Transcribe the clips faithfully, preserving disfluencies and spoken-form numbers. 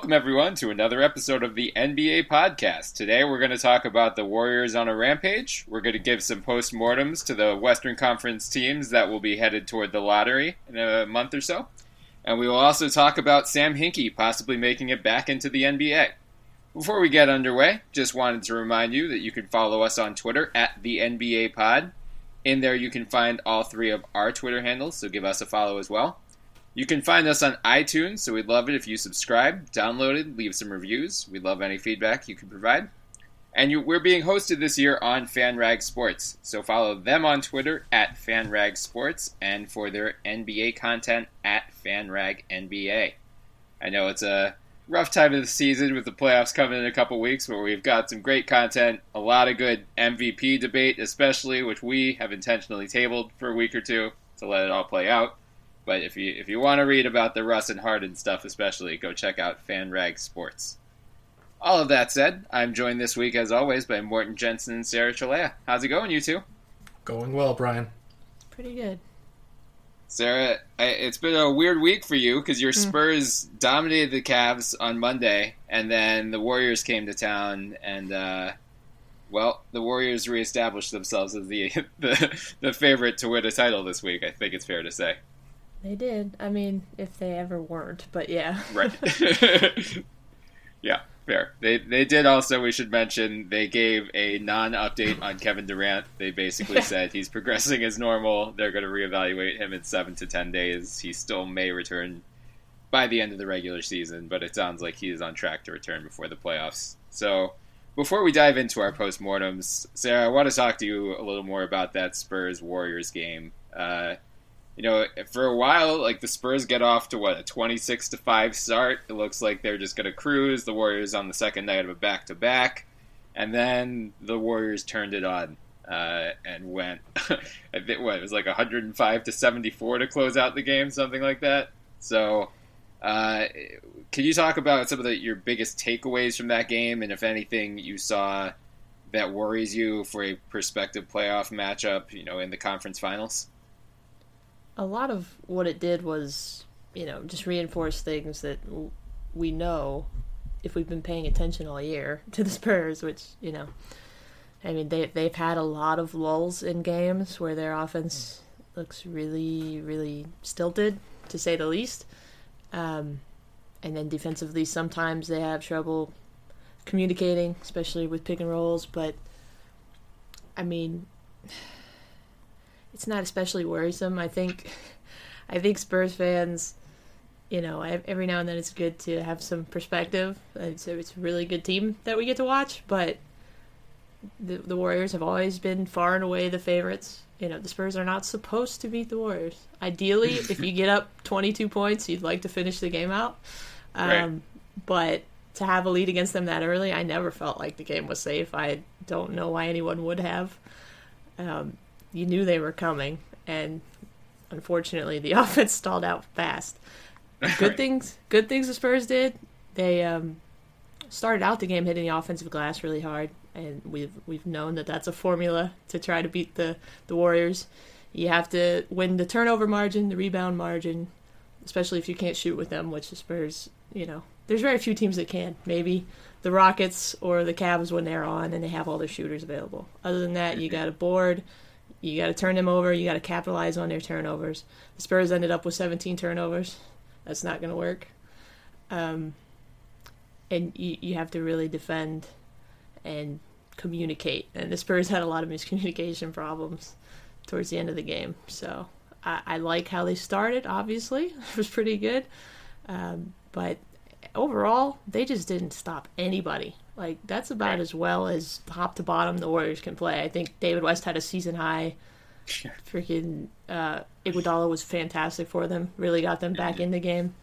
Welcome, everyone, to another episode of the N B A Podcast. Today, we're going to talk about the Warriors on a rampage. We're going to give some post-mortems to the Western Conference teams that will be headed toward the lottery in a month or so. And we will also talk about Sam Hinkie possibly making it back into the N B A. Before we get underway, just wanted to remind you that you can follow us on Twitter at the N B A Pod. In there, you can find all three of our Twitter handles, so give us a follow as well. You can find us on iTunes, so we'd love it if you subscribe, download it, leave some reviews. We'd love any feedback you can provide. And you, we're being hosted this year on FanRag Sports, so follow them on Twitter at FanRag Sports and for their N B A content at FanRag N B A. I know it's a rough time of the season with the playoffs coming in a couple weeks, but we've got some great content, a lot of good M V P debate especially, which we have intentionally tabled for a week or two to let it all play out. But if you if you want to read about the Russ and Harden stuff especially, go check out FanRag Sports. All of that said, I'm joined this week, as always, by Morten Jensen and Sarah Chalea. How's it going, you two? Going well, Brian. Pretty good. Sarah, it's been a weird week for you because your Spurs mm. dominated the Cavs on Monday, and then the Warriors came to town, and, uh, well, the Warriors reestablished themselves as the, the the favorite to win a title this week, I think it's fair to say. They did. I mean, if they ever weren't, but yeah. Right. Yeah, fair. They they did also, we should mention, they gave a non-update on Kevin Durant. They basically said he's progressing as normal. They're going to reevaluate him in seven to ten days. He still may return by the end of the regular season, but it sounds like he is on track to return before the playoffs. So before we dive into our postmortems, Sarah, I want to talk to you a little more about that Spurs-Warriors game. Uh You know, for a while, like, the Spurs get off to, what, a twenty-six to five start. It looks like they're just going to cruise. The Warriors on the second night of a back-to-back. And then the Warriors turned it on uh, and went, I think, what, it was like one hundred five to seventy-four to close out the game, something like that. So, uh, can you talk about some of the, your biggest takeaways from that game, and if anything you saw that worries you for a prospective playoff matchup, you know, in the conference finals? A lot of what it did was, you know, just reinforce things that we know if we've been paying attention all year to the Spurs, which, you know, I mean, they, they've had a lot of lulls in games where their offense looks really, really stilted, to say the least. Um, and then defensively, sometimes they have trouble communicating, especially with pick and rolls. But, I mean, it's not especially worrisome. I think I think Spurs fans, you know, every now and then it's good to have some perspective. It's a, it's a really good team that we get to watch, but the, the Warriors have always been far and away the favorites. You know, the Spurs are not supposed to beat the Warriors. Ideally, if you get up twenty-two points, you'd like to finish the game out. Um, right. But to have a lead against them that early, I never felt like the game was safe. I don't know why anyone would have. Um, You knew they were coming, and unfortunately, the offense stalled out fast. Good right. things, good things the Spurs did. They um, started out the game hitting the offensive glass really hard, and we've we've known that that's a formula to try to beat the, the Warriors. You have to win the turnover margin, the rebound margin, especially if you can't shoot with them, which the Spurs, you know, there's very few teams that can. Maybe the Rockets or the Cavs when they're on and they have all their shooters available. Other than that, you got a board. You got to turn them over. You got to capitalize on their turnovers. The Spurs ended up with seventeen turnovers. That's not going to work. Um, and you, you have to really defend and communicate. And the Spurs had a lot of miscommunication problems towards the end of the game. So I, I like how they started, obviously. It was pretty good. Um, but overall, they just didn't stop anybody. Like, that's about as well as top to bottom the Warriors can play. I think David West had a season high. Freaking uh, Iguodala was fantastic for them. Really got them back in the game.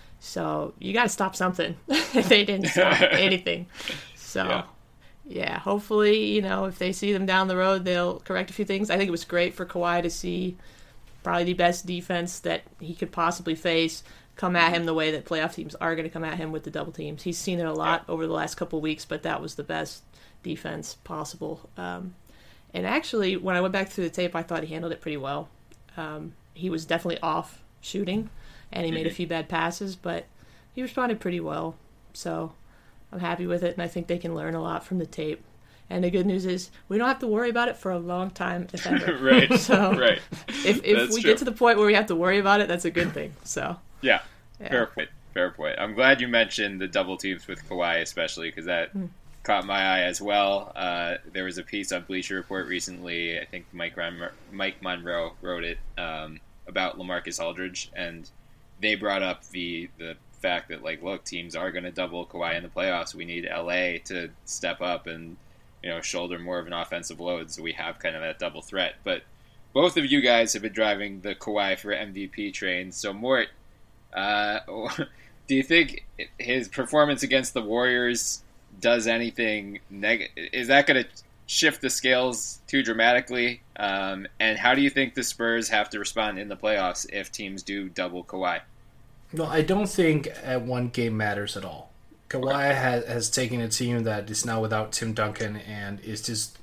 So you got to stop something. They didn't stop anything. So, yeah. yeah, hopefully, you know, if they see them down the road, they'll correct a few things. I think it was great for Kawhi to see probably the best defense that he could possibly face come at him the way that playoff teams are going to come at him with the double teams. He's seen it a lot over the last couple of weeks, but that was the best defense possible. Um, and actually, when I went back through the tape, I thought he handled it pretty well. Um, he was definitely off shooting, and he made a few bad passes, but he responded pretty well So I'm happy with it, and I think they can learn a lot from the tape. And the good news is we don't have to worry about it for a long time, if ever. right. So right. if if we true. get to the point where we have to worry about it, that's a good thing. So yeah, yeah. fair point. Fair point. I'm glad you mentioned the double teams with Kawhi, especially because that mm. caught my eye as well. Uh, there was a piece on Bleacher Report recently. I think Mike Ron- Mike Monroe wrote it um, about LaMarcus Aldridge, and they brought up the the fact that like, look, teams are going to double Kawhi in the playoffs. We need L A to step up and, you know, shoulder more of an offensive load, so we have kind of that double threat. But both of you guys have been driving the Kawhi for M V P train. So, Mort, uh, do you think his performance against the Warriors does anything negative? Is that going to shift the scales too dramatically? Um, and how do you think the Spurs have to respond in the playoffs if teams do double Kawhi? No, I don't think uh, one game matters at all. Kawhi has, has taken a team that is now without Tim Duncan and is just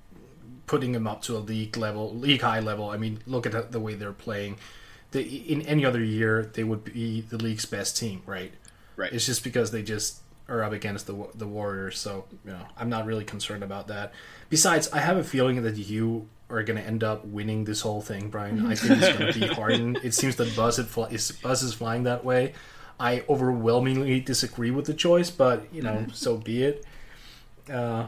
putting them up to a league level, league high level. I mean, look at the way they're playing. They, in any other year, they would be the league's best team, right? Right. It's just because they just are up against the the Warriors. So, you know, I'm not really concerned about that. Besides, I have a feeling that you are going to end up winning this whole thing, Brian. I think it's going to be Harden. It seems that Buzz, it fly, Buzz is flying that way. I overwhelmingly disagree with the choice, but, you know, mm-hmm. so be it. Uh,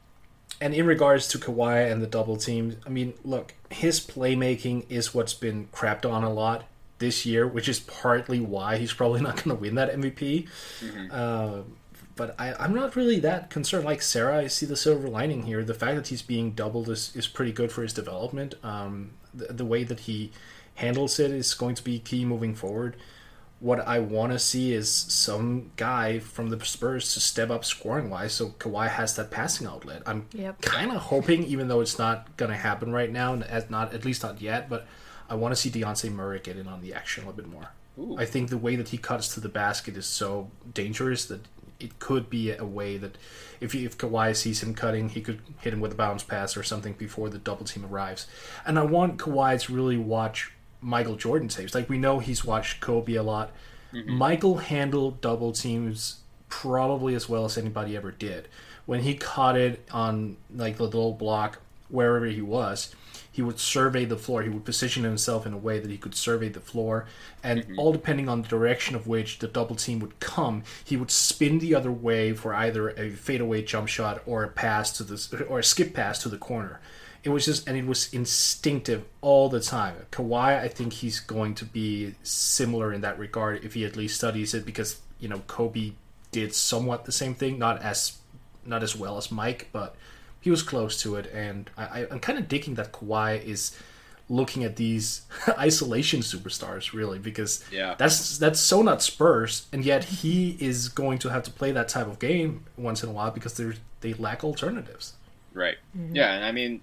and in regards to Kawhi and the double teams, I mean, look, his playmaking is what's been crapped on a lot this year, which is partly why he's probably not going to win that M V P. Mm-hmm. Uh, but I, I'm not really that concerned. Like Sarah, I see the silver lining here. The fact that he's being doubled is, is pretty good for his development. Um, the, the way that he handles it is going to be key moving forward. What I want to see is some guy from the Spurs to step up scoring-wise so Kawhi has that passing outlet. I'm yep. kind of hoping, even though it's not going to happen right now, and not at least not yet, but I want to see Dejounte Murray get in on the action a little bit more. Ooh. I think the way that he cuts to the basket is so dangerous that it could be a way that if he, if Kawhi sees him cutting, he could hit him with a bounce pass or something before the double team arrives. And I want Kawhi to really watch Michael Jordan saves. Like, we know he's watched Kobe a lot. Mm-hmm. Michael handled double teams probably as well as anybody ever did. When he caught it on like the little block, wherever he was, he would survey the floor. He would position himself in a way that he could survey the floor, and mm-hmm. all depending on the direction of which the double team would come, he would spin the other way for either a fadeaway jump shot or a pass to the or a skip pass to the corner. It was just, and it was instinctive all the time. Kawhi, I think he's going to be similar in that regard if he at least studies it, because, you know, Kobe did somewhat the same thing, not as not as well as Mike, but he was close to it. And I, I'm kind of digging that Kawhi is looking at these isolation superstars, really, because yeah. that's that's so not Spurs, and yet he is going to have to play that type of game once in a while because they they lack alternatives. Right. Mm-hmm. Yeah, and I mean,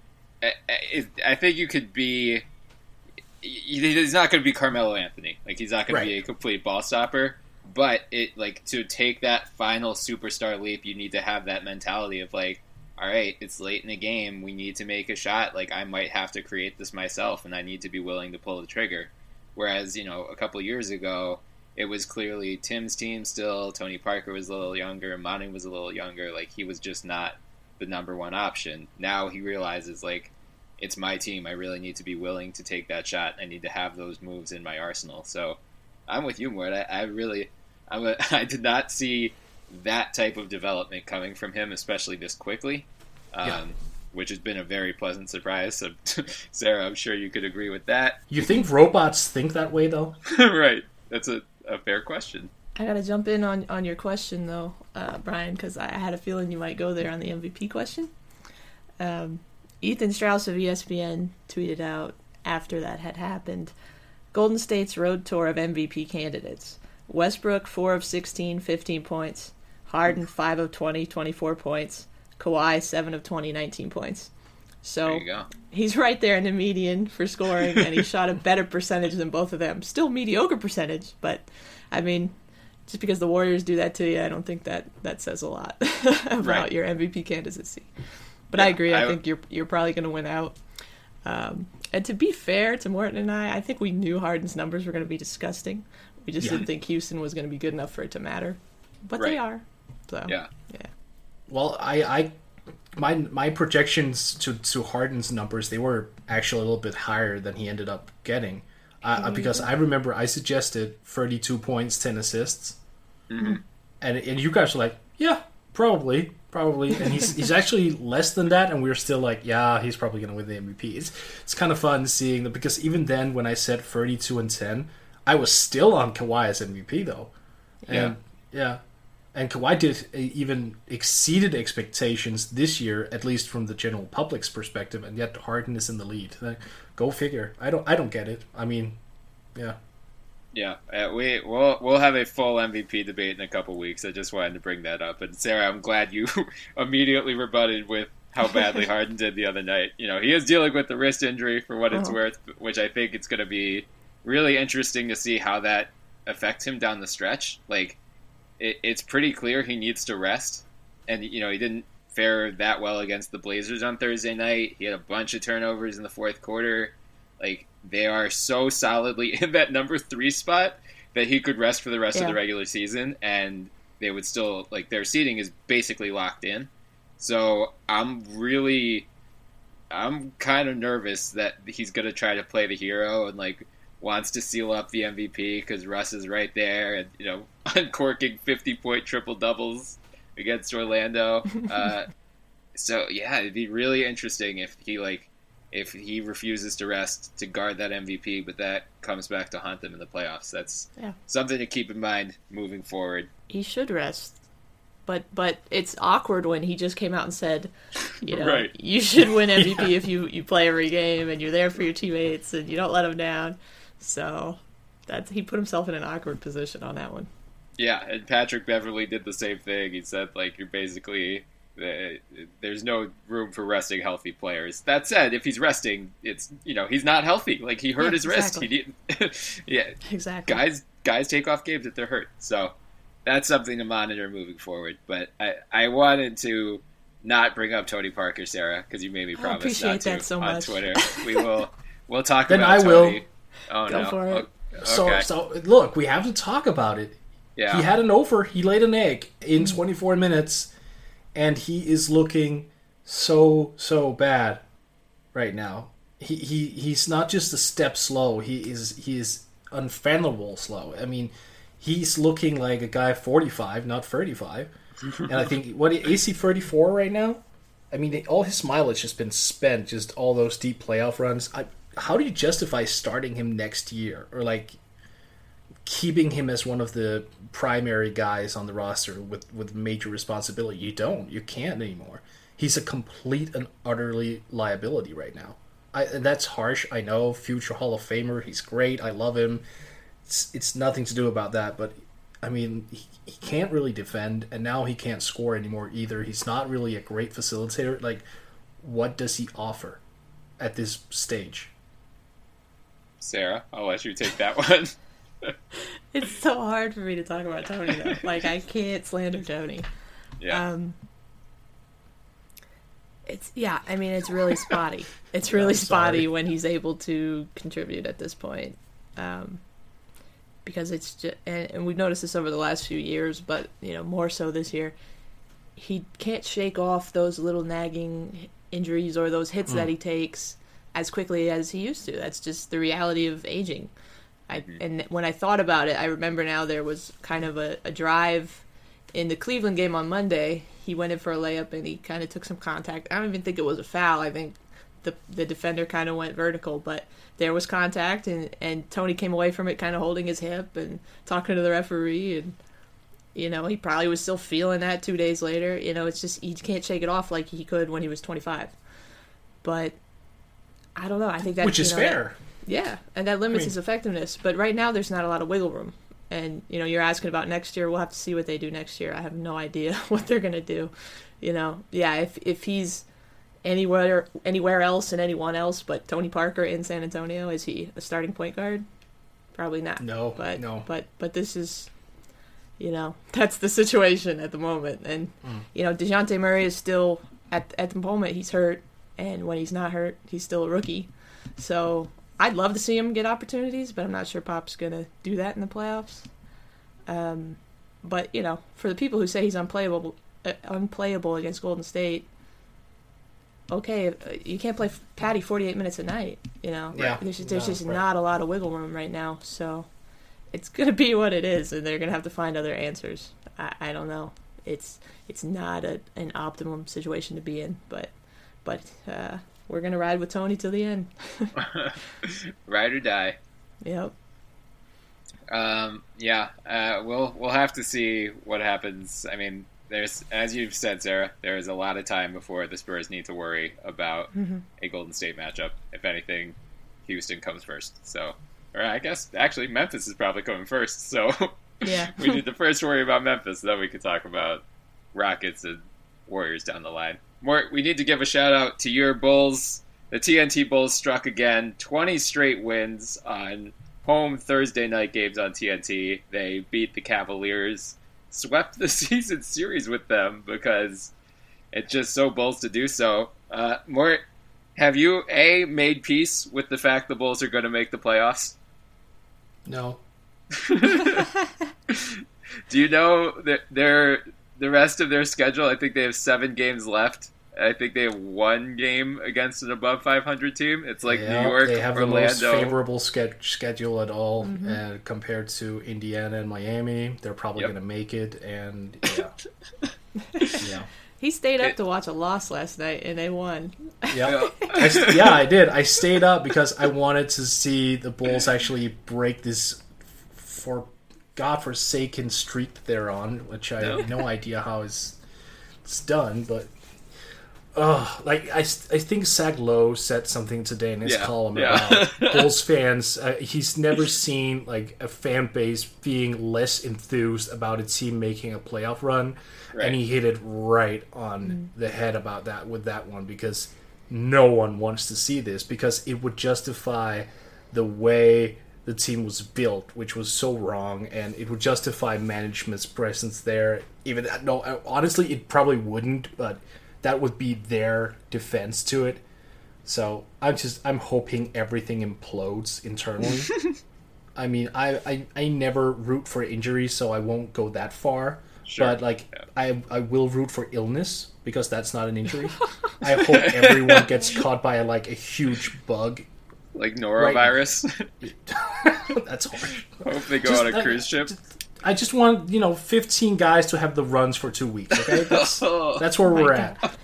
I, I think you could be. He's not going to be Carmelo Anthony. Like, he's not going right. to be a complete ball stopper. But it like to take that final superstar leap, you need to have that mentality of like, all right, it's late in the game. We need to make a shot. Like, I might have to create this myself, and I need to be willing to pull the trigger. Whereas, you know, a couple years ago, it was clearly Tim's team still. Tony Parker was a little younger. Manu was a little younger. Like, he was just not the number one option. Now he realizes, like, it's my team. I really need to be willing to take that shot. I need to have those moves in my arsenal. So I'm with you, Mort. I, I really, I'm a, I did not see that type of development coming from him, especially this quickly, um, yeah. which has been a very pleasant surprise. So, Sarah, I'm sure you could agree with that. You think robots think that way, though? Right. That's a, a fair question. I gotta jump in on, on your question, though, uh, Brian, because I had a feeling you might go there on the M V P question. Um, Ethan Strauss of E S P N tweeted out after that had happened, Golden State's road tour of M V P candidates. Westbrook, four of sixteen, fifteen points. Harden, five of twenty, twenty-four points. Kawhi, seven of twenty, nineteen points. So there you go. He's right there in the median for scoring, and he shot a better percentage than both of them. Still mediocre percentage, but, I mean, just because the Warriors do that to you, I don't think that, that says a lot about right. your M V P candidacy. But yeah, I agree. I, I think you're you're probably going to win out. Um, and to be fair to Morton and I, I think we knew Harden's numbers were going to be disgusting. We just yeah. didn't think Houston was going to be good enough for it to matter. but Right. they are. So Yeah. yeah. Well, I, I my my projections to to Harden's numbers, they were actually a little bit higher than he ended up getting, uh, because I remember I suggested thirty-two points, ten assists, Mm-hmm. and and you guys were like, yeah, probably, probably, and he's he's actually less than that, and we were still like, yeah, he's probably gonna win the M V P. It's it's kind of fun seeing that, because even then when I said thirty-two and ten, I was still on Kawhi as M V P though, and yeah. yeah. And Kawhi did even exceeded expectations this year, at least from the general public's perspective, and yet Harden is in the lead. Like, go figure. I don't. I don't get it. I mean, yeah. Yeah, uh, we we'll we'll have a full M V P debate in a couple weeks. I just wanted to bring that up. And Sarah, I'm glad you immediately rebutted with how badly Harden did the other night. You know, he is dealing with the wrist injury for what it's Oh. worth, which I think it's going to be really interesting to see how that affects him down the stretch. Like, it, it's pretty clear he needs to rest, and you know he didn't fare that well against the Blazers on Thursday night. He had a bunch of turnovers in the fourth quarter. Like, they are so solidly in that number three spot that he could rest for the rest Yeah. of the regular season, and they would still, like, their seeding is basically locked in. So I'm really, I'm kind of nervous that he's going to try to play the hero and, like, wants to seal up the M V P because Russ is right there and, you know, uncorking fifty-point triple-doubles against Orlando. Uh, so, yeah, it'd be really interesting if he, like, if he refuses to rest to guard that M V P, but that comes back to haunt them in the playoffs. That's Yeah. something to keep in mind moving forward. He should rest. But but it's awkward when he just came out and said, you know, Right. you should win M V P Yeah. if you, you play every game and you're there for your teammates and you don't let them down. So that's he put himself in an awkward position on that one. Yeah, and Patrick Beverley did the same thing. He said, like, you're basically... Uh, there's no room for resting healthy players. That said, if he's resting, it's, you know, he's not healthy. Like, he hurt Yeah, his exactly. wrist. He didn't. Yeah, Exactly. guys guys take off games if they're hurt. So that's something to monitor moving forward. But I, I wanted to not bring up Tony Parker, Sarah, because you made me I promise appreciate not to that so on much. Twitter. We will we'll talk Then about I will. Tony. Oh Go no. for it. O- So Okay. so look, we have to talk about it. yeah. He had an over. He laid an egg in twenty-four minutes, and he is looking so so bad right now. He he he's not just a step slow. He is he is unfathomable slow. I mean, he's looking like a guy forty-five, not thirty-five. And I think what is he thirty-four right now? I mean, all his mileage has been spent. Just all those deep playoff runs. I, how do you justify starting him next year, or like keeping him as one of the primary guys on the roster with, with major responsibility? You don't. You can't anymore. He's a complete and utterly liability right now. I, and that's harsh. I know. Future Hall of Famer. He's great. I love him. It's, it's nothing to do about that. But, I mean, he, he can't really defend, and now he can't score anymore either. He's not really a great facilitator. Like, what does he offer at this stage? Sarah, I'll let you take that one. It's so hard for me to talk about Tony though. Like, I can't slander Tony. Yeah. Um It's yeah, I mean it's really spotty. It's really I'm spotty sorry. when he's able to contribute at this point. Um because it's just and, and we've noticed this over the last few years, but you know, more so this year. He can't shake off those little nagging injuries or those hits that he takes as quickly as he used to. That's just the reality of aging. I, and when I thought about it, I remember now there was kind of a, a drive in the Cleveland game on Monday. He went in for a layup and he kind of took some contact. I don't even think it was a foul. I think the the defender kind of went vertical, but there was contact, and, and Tony came away from it kind of holding his hip and talking to the referee, and you know, he probably was still feeling that two days later. You know, it's just he can't shake it off like he could when he was twenty-five. But I don't know. I think that Which is you know, that- fair. yeah, and that limits I mean- his effectiveness. But right now, there's not a lot of wiggle room. And, you know, you're asking about next year. We'll have to see what they do next year. I have no idea what they're going to do. You know, yeah, if if he's anywhere anywhere else and anyone else but Tony Parker in San Antonio, is he a starting point guard? Probably not. No, But, no. But, but this is, you know, that's the situation at the moment. And, Mm. you know, DeJounte Murray is still, at, at the moment, he's hurt. And when he's not hurt, he's still a rookie. So I'd love to see him get opportunities, but I'm not sure Pop's going to do that in the playoffs. Um, but you know, for the people who say he's unplayable, uh, unplayable against Golden State, okay, you can't play Patty forty-eight minutes a night. You know, yeah, there's just, there's no, just right. not a lot of wiggle room right now. So it's gonna be what it is, and they're gonna have to find other answers. I, I don't know. It's it's not a, an optimum situation to be in, but but uh, we're gonna ride with Tony till the end. Ride or die. Yep. Um, yeah, uh, we'll we'll have to see what happens. I mean, there's, as you've said, Sarah, there is a lot of time before the Spurs need to worry about Mm-hmm. a Golden State matchup. If anything, Houston comes first. So, or I guess actually Memphis is probably coming first. So Yeah. we need to first worry about Memphis, then we can talk about Rockets and Warriors down the line. More, we need to give a shout out to your Bulls. The T N T Bulls struck again, twenty straight wins on home Thursday night games on T N T. They beat the Cavaliers, swept the season series with them because it's just so Bulls to do so. Uh, Mort, have you, A, made peace with the fact the Bulls are going to make the playoffs? No. Do you know that they're, the rest of their schedule? I think they have seven games left. I think they have one game against an above five hundred team. It's like Yeah, New York, they have Orlando. the most favorable ske- schedule at all, Mhm. uh, compared to Indiana and Miami. They're probably Yep. going to make it, and yeah, yeah, He stayed up It- to watch a loss last night, and they won. yeah. I, st- yeah, I did. I stayed up because I wanted to see the Bulls actually break this for godforsaken streak that they're on, which I have no idea how it's, it's done, but. Oh, like I, I think Zach Lowe said something today in his Yeah, column yeah. about Bulls fans. Uh, he's never seen like a fan base being less enthused about a team making a playoff run, Right. and he hit it right on the head about that with that one, because no one wants to see this, because it would justify the way the team was built, which was so wrong, and it would justify management's presence there. Even no, honestly, it probably wouldn't, but. That would be their defense to it. So I'm just I'm hoping everything implodes internally. I mean, I, I I never root for injuries, so I won't go that far. Sure. But like Yeah. I I will root for illness, because that's not an injury. I hope everyone gets caught by like a huge bug. Like norovirus. That's hard. Hope they go Just, on a like, cruise ship. I just want, you know, fifteen guys to have the runs for two weeks, okay? That's, that's where Oh my we're God. at.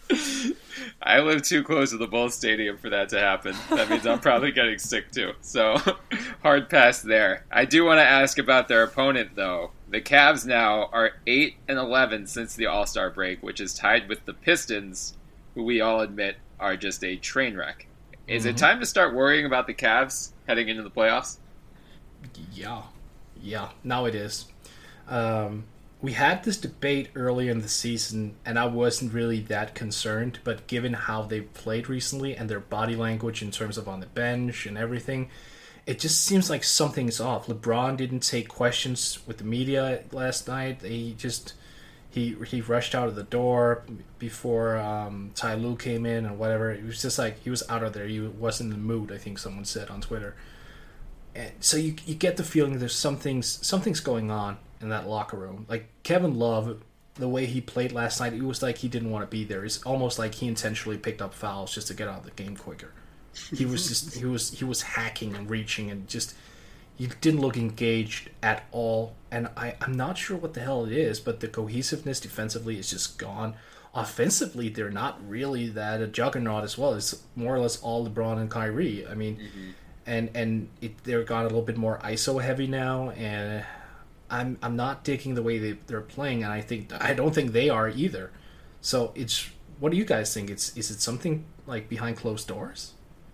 I live too close to the Bulls Stadium for that to happen. That means I'm probably getting sick too. So, hard pass there. I do want to ask about their opponent, though. The Cavs now are eight and eleven since the All-Star break, which is tied with the Pistons, who we all admit are just a train wreck. Is Mhm. it time to start worrying about the Cavs heading into the playoffs? Yeah. Yeah, now it is. Um, we had this debate earlier in the season, and I wasn't really that concerned, but given how they've played recently and their body language in terms of on the bench and everything, it just seems like something's off. LeBron didn't take questions with the media last night. He just he he rushed out of the door before um, Ty Lue came in and whatever. It was just like he was out of there. He wasn't in the mood, I think someone said on Twitter. And so you you get the feeling there's something's something's going on in that locker room. Like Kevin Love, the way he played last night, it was like he didn't want to be there. It's almost like he intentionally picked up fouls just to get out of the game quicker. He was just he was he was hacking and reaching, and just he didn't look engaged at all. And I I'm not sure what the hell it is, but the cohesiveness defensively is just gone. Offensively, they're not really that a juggernaut as well. It's more or less all LeBron and Kyrie. I mean. Mm-hmm. And and it, they're got a little bit more I S O heavy now, and I'm I'm not digging the way they they're playing, and I think I don't think they are either. So it's what do you guys think? It's is it something like behind closed doors?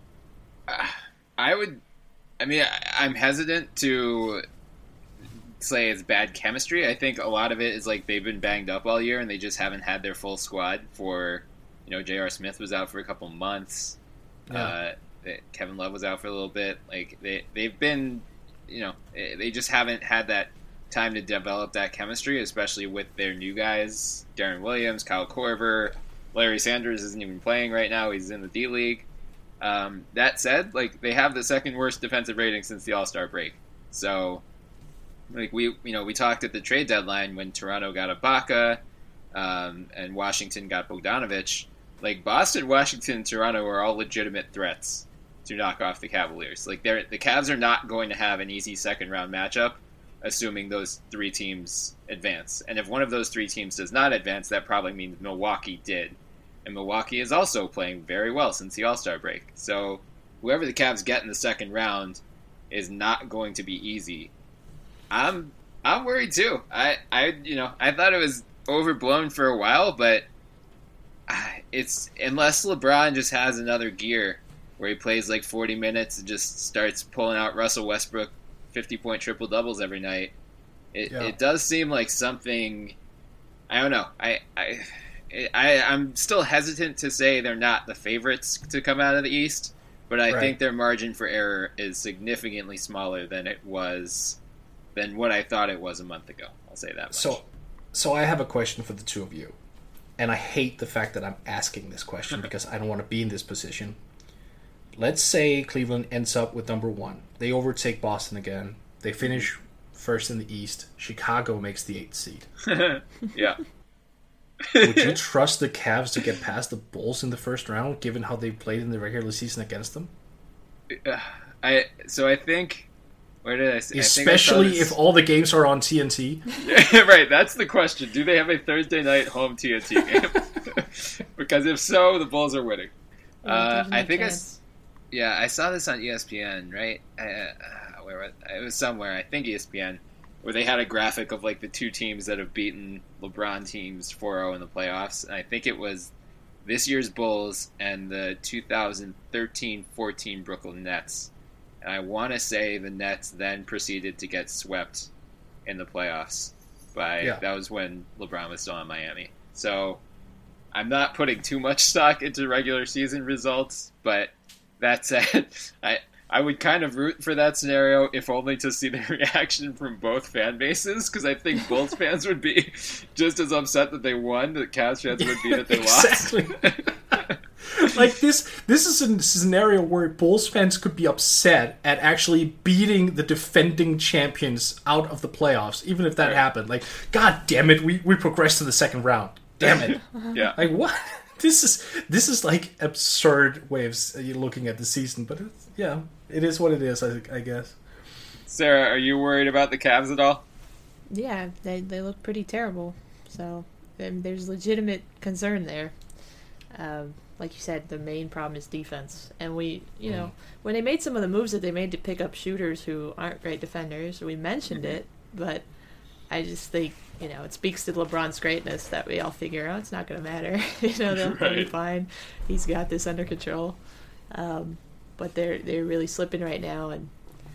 I would. I mean, I, I'm hesitant to say it's bad chemistry. I think a lot of it is like they've been banged up all year, and they just haven't had their full squad. For you know, J R. Smith was out for a couple months. Yeah. Uh, Kevin Love was out for a little bit. Like they they've been, you know, they just haven't had that time to develop that chemistry, especially with their new guys, Darren Williams, Kyle Korver, Larry Sanders isn't even playing right now. He's in the D League. Um, that said, like they have the second worst defensive rating since the All-Star break. So like we you know we talked at the trade deadline when Toronto got Ibaka, um, and Washington got Bogdanovich. Like Boston, Washington, and Toronto are all legitimate threats to knock off the Cavaliers. Like they're the Cavs are not going to have an easy second round matchup, assuming those three teams advance. And if one of those three teams does not advance, that probably means Milwaukee did. And Milwaukee is also playing very well since the All-Star break. So whoever the Cavs get in the second round is not going to be easy. I'm I'm worried too. I, I you know I thought it was overblown for a while, but it's unless LeBron just has another gear where he plays like forty minutes and just starts pulling out Russell Westbrook fifty-point triple-doubles every night. It, yeah. it does seem like something... I don't know. I, I, I, I'm still hesitant to say they're not the favorites to come out of the East, but I right. think their margin for error is significantly smaller than it was, than what I thought it was a month ago. I'll say that much. So, so I have a question for the two of you, and I hate the fact that I'm asking this question because I don't want to be in this position. Let's say Cleveland ends up with number one. They overtake Boston again. They finish first in the East. Chicago makes the eighth seed. Yeah. Would you trust the Cavs to get past the Bulls in the first round, given how they played in the regular season against them? Uh, I so I think. Where did I say? Especially I think I if all the games are on T N T. Right, that's the question. Do they have a Thursday night home T N T game? Because if so, the Bulls are winning. Uh, I think chance. I. Yeah, I saw this on E S P N, right? Uh, where was, it was somewhere, I think E S P N, where they had a graphic of like the two teams that have beaten LeBron teams four oh in the playoffs. And I think it was this year's Bulls and the two thousand thirteen fourteen Brooklyn Nets. And I want to say the Nets then proceeded to get swept in the playoffs. By yeah. That was when LeBron was still in Miami. So I'm not putting too much stock into regular season results, but that said, I I would kind of root for that scenario, if only to see the reaction from both fan bases, because I think Bulls fans would be just as upset that they won, that Cavs fans would be that they exactly. lost. Like this, this is a scenario where Bulls fans could be upset at actually beating the defending champions out of the playoffs, even if that right. happened. Like, God damn it, we, we progressed to the second round. Damn it. Yeah. Like, what? This is this is like absurd way of looking at the season, but it's, yeah, it is what it is, I, I guess. Sarah, are you worried about the Cavs at all? Yeah, they they look pretty terrible. So and there's legitimate concern there. Um, like you said, the main problem is defense, and we, you mm. know, when they made some of the moves that they made to pick up shooters who aren't great defenders, we mentioned it, but I just think. You know, it speaks to LeBron's greatness that we all figure out oh, it's not going to matter. you know, they'll, right. they'll be fine. He's got this under control. Um, but they're they're really slipping right now. And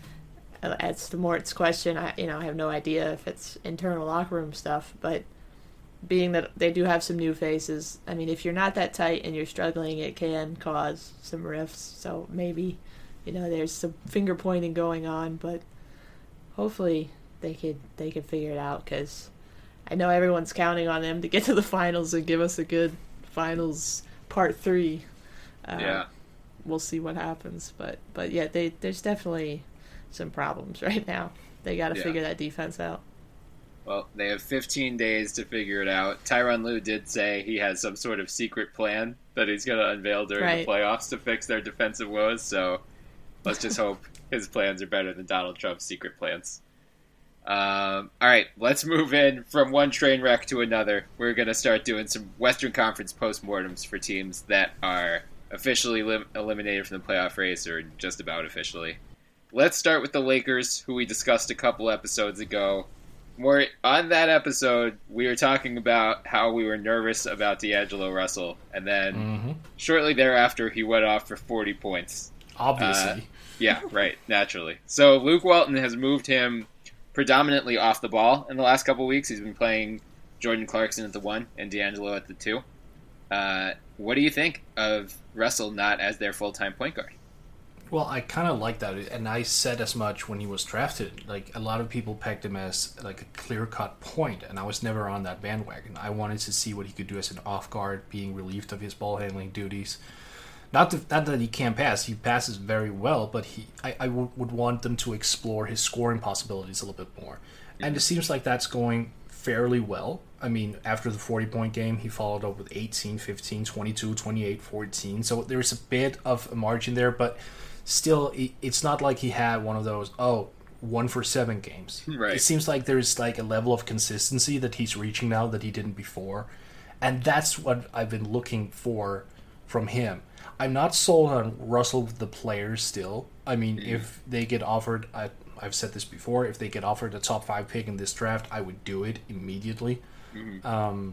as to Mort's question, I you know I have no idea if it's internal locker room stuff. But being that they do have some new faces, I mean, if you're not that tight and you're struggling, it can cause some rifts. So maybe, you know, there's some finger pointing going on. But hopefully they could they could figure it out because. I know everyone's counting on them to get to the finals and give us a good finals part three. Uh, yeah, we'll see what happens, but but yeah, they there's definitely some problems right now. They got to yeah. figure that defense out. Well, they have fifteen days to figure it out. Tyronn Lue did say he has some sort of secret plan that he's going to unveil during right. the playoffs to fix their defensive woes. So let's just hope his plans are better than Donald Trump's secret plans. Um, all right, let's move in from one train wreck to another. We're going to start doing some Western Conference postmortems for teams that are officially lim- eliminated from the playoff race or just about officially. Let's start with the Lakers, who we discussed a couple episodes ago. More on that episode, we were talking about how we were nervous about D'Angelo Russell, and then mm-hmm. shortly thereafter, he went off for forty points. Obviously. Uh, yeah, right, naturally. So Luke Walton has moved him predominantly off the ball in the last couple of weeks. He's been playing Jordan Clarkson at the one and D'Angelo at the two. Uh, what do you think of Russell not as their full-time point guard? Well, I kind of like that, and I said as much when he was drafted. Like, a lot of people pegged him as like a clear-cut point, and I was never on that bandwagon. I wanted to see what he could do as an off guard, being relieved of his ball handling duties. Not, to, not that he can't pass. He passes very well, but he I, I w- would want them to explore his scoring possibilities a little bit more. Mm-hmm. And it seems like that's going fairly well. I mean, after the forty-point game, he followed up with eighteen, fifteen, twenty-two, twenty-eight, fourteen. So there's a bit of a margin there, but still, it's not like he had one of those, oh, one for seven games. Right. It seems like there's like a level of consistency that he's reaching now that he didn't before. And that's what I've been looking for from him. I'm not sold on Russell the player still. I mean, mm-hmm. if they get offered, I, I've said this before, if they get offered a top five pick in this draft, I would do it immediately. Mm-hmm. Um,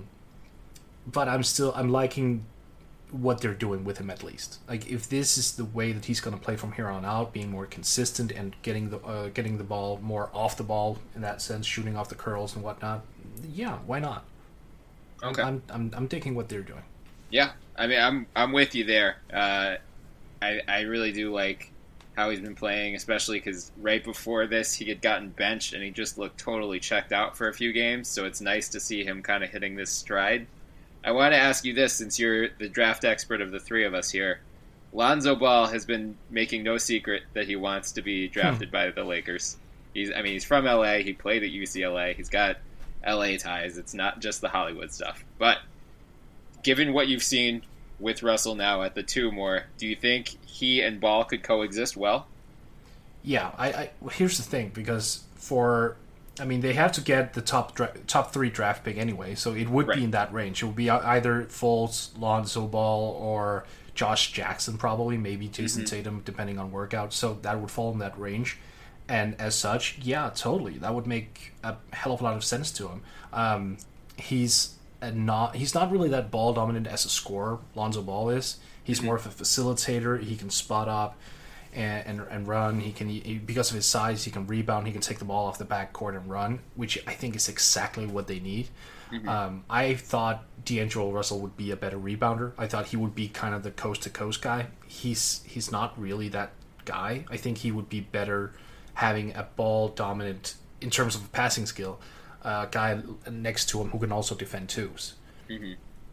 but I'm still, I'm liking what they're doing with him at least. Like, if this is the way that he's going to play from here on out, being more consistent and getting the uh, getting the ball more off the ball in that sense, shooting off the curls and whatnot, yeah, why not? Okay, I'm I'm I'm digging what they're doing. Yeah, I mean, I'm I'm with you there. Uh, I I really do like how he's been playing, especially because right before this he had gotten benched and he just looked totally checked out for a few games. So it's nice to see him kind of hitting this stride. I want to ask you this, since you're the draft expert of the three of us here. Lonzo Ball has been making no secret that he wants to be drafted hmm. by the Lakers. He's I mean, he's from L A. He played at U C L A. He's got L A ties. It's not just the Hollywood stuff, but given what you've seen with Russell now at the two more, do you think he and Ball could coexist well? Yeah, I, I well, here's the thing, because for, I mean, they have to get the top dra- top three draft pick anyway, so it would right. be in that range. It would be either Fultz, Lonzo Ball, or Josh Jackson probably, maybe Jason mm-hmm. Tatum, depending on workout. So that would fall in that range. And as such, yeah, totally. That would make a hell of a lot of sense to him. Um, he's a not he's not really that ball dominant as a scorer. Lonzo Ball is. He's mm-hmm. more of a facilitator. He can spot up and and, and run. He can he, because of his size, he can rebound. He can take the ball off the backcourt and run, which I think is exactly what they need. Mm-hmm. Um, I thought D'Angelo Russell would be a better rebounder. I thought he would be kind of the coast to coast guy. He's he's not really that guy. I think he would be better having a ball dominant in terms of passing skill uh, guy next to him who can also defend twos. Mm-hmm.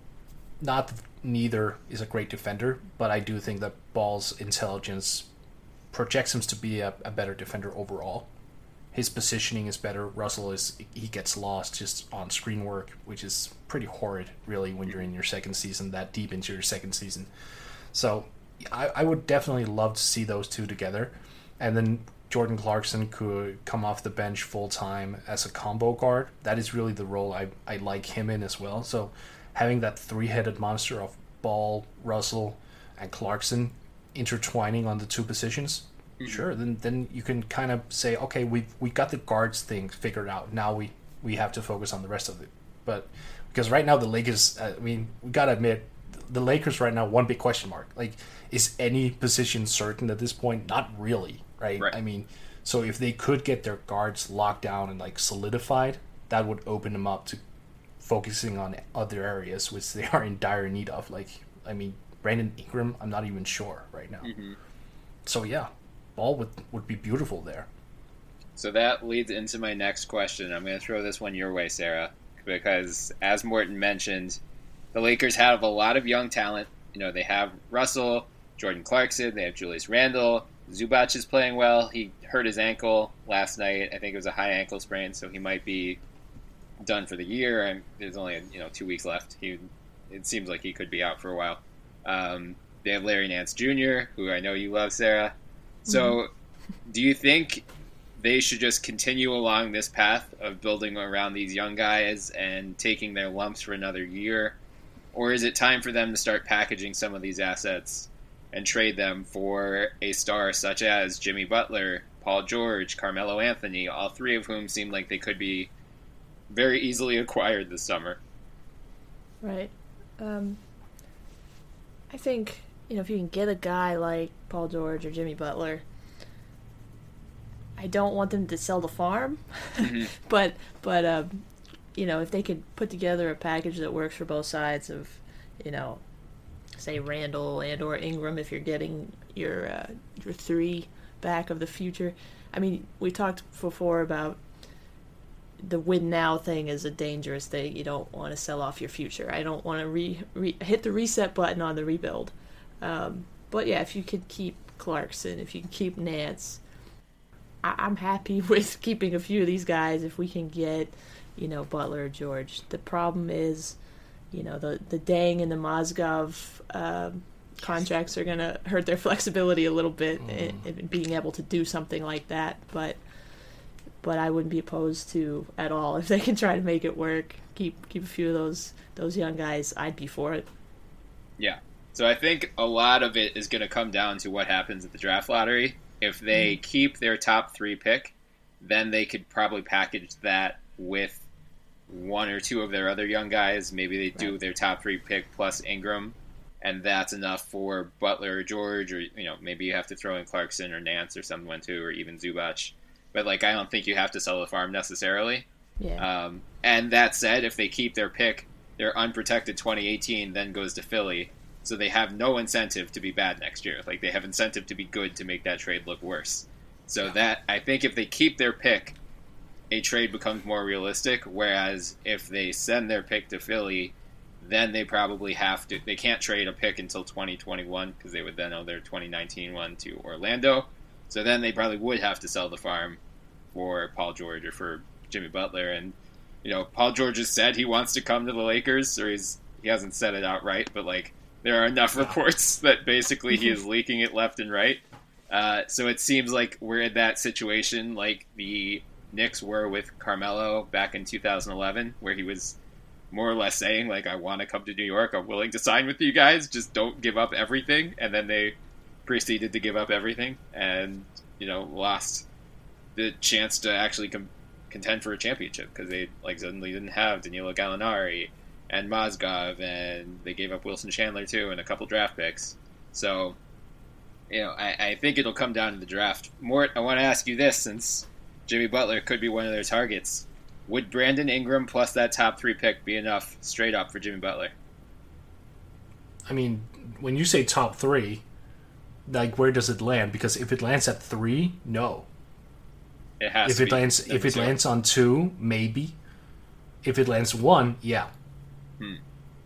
Not that neither is a great defender, but I do think that Ball's intelligence projects him to be a, a better defender overall. His positioning is better. Russell is he gets lost just on screen work, which is pretty horrid, really, when you're in your second season, that deep into your second season. So I, I would definitely love to see those two together, and then Jordan Clarkson could come off the bench full-time as a combo guard. That is really the role I, I like him in as well. So having that three-headed monster of Ball, Russell, and Clarkson intertwining on the two positions, mm-hmm. sure, then then you can kind of say, okay, we've, we got the guards thing figured out. Now we, we have to focus on the rest of it. But because right now the Lakers, I mean, we got to admit, the Lakers right now, one big question mark. Like, is any position certain at this point? Not really. Right? right. I mean, so if they could get their guards locked down and like solidified, that would open them up to focusing on other areas which they are in dire need of. Like, I mean, Brandon Ingram, I'm not even sure right now. Mm-hmm. So yeah, Ball would would be beautiful there. So that leads into my next question. I'm going to throw this one your way, Sarah, because as Morten mentioned, the Lakers have a lot of young talent. You know, they have Russell, Jordan Clarkson, they have Julius Randle. Zubac is playing well. He hurt his ankle last night. I think it was a high ankle sprain, so he might be done for the year. And there's only you know two weeks left. He, it seems like he could be out for a while. Um, they have Larry Nance Junior, who I know you love, Sarah. So, mm-hmm. do you think they should just continue along this path of building around these young guys and taking their lumps for another year, or is it time for them to start packaging some of these assets and trade them for a star such as Jimmy Butler, Paul George, Carmelo Anthony, all three of whom seem like they could be very easily acquired this summer? Right. Um, I think, you know, if you can get a guy like Paul George or Jimmy Butler, I don't want them to sell the farm, mm-hmm. but, but um, you know, if they could put together a package that works for both sides of, you know, say Randall and or Ingram, if you're getting your uh, your three back of the future. I mean, we talked before about the win now thing is a dangerous thing. You don't want to sell off your future. I don't want to re, re hit the reset button on the rebuild. Um, but yeah, if you could keep Clarkson, if you can keep Nance, I- I'm happy with keeping a few of these guys if we can get, you know, Butler or George. The problem is, you know, the, the Deng and the Mozgov um, contracts are going to hurt their flexibility a little bit mm. in, in being able to do something like that. But but I wouldn't be opposed to at all if they can try to make it work. Keep keep a few of those those young guys. I'd be for it. Yeah. So I think a lot of it is going to come down to what happens at the draft lottery. If they mm. keep their top three pick, then they could probably package that with one or two of their other young guys. Maybe they do right. their top three pick plus Ingram, and that's enough for Butler or George, or you know maybe you have to throw in Clarkson or Nance or someone too, or even Zubac. But like I don't think you have to sell the farm necessarily. Yeah. Um, and that said, if they keep their pick, their unprotected twenty eighteen then goes to Philly, so they have no incentive to be bad next year. Like they have incentive to be good to make that trade look worse. So yeah. that I think if they keep their pick, a trade becomes more realistic, whereas if they send their pick to Philly, then they probably have to, they can't trade a pick until twenty twenty-one because they would then owe their twenty nineteen one to Orlando. So then they probably would have to sell the farm for Paul George or for Jimmy Butler. And, you know, Paul George has said he wants to come to the Lakers, or he's, he hasn't said it outright, but like there are enough reports that basically he is leaking it left and right. Uh, so it seems like we're in that situation like the Knicks were with Carmelo back in two thousand eleven, where he was more or less saying, like, I want to come to New York, I'm willing to sign with you guys, just don't give up everything. And then they proceeded to give up everything and, you know, lost the chance to actually com- contend for a championship because they, like, suddenly didn't have Danilo Gallinari and Mozgov, and they gave up Wilson Chandler, too, and a couple draft picks. So, you know, I, I think it'll come down to the draft. Mort, I want to ask you this, since Jimmy Butler could be one of their targets. Would Brandon Ingram plus that top three pick be enough straight up for Jimmy Butler? I mean, when you say top three, like where does it land? Because if it lands at three, no. It has if to it be lands if it zero. lands on two, maybe. If it lands one, yeah. Hmm.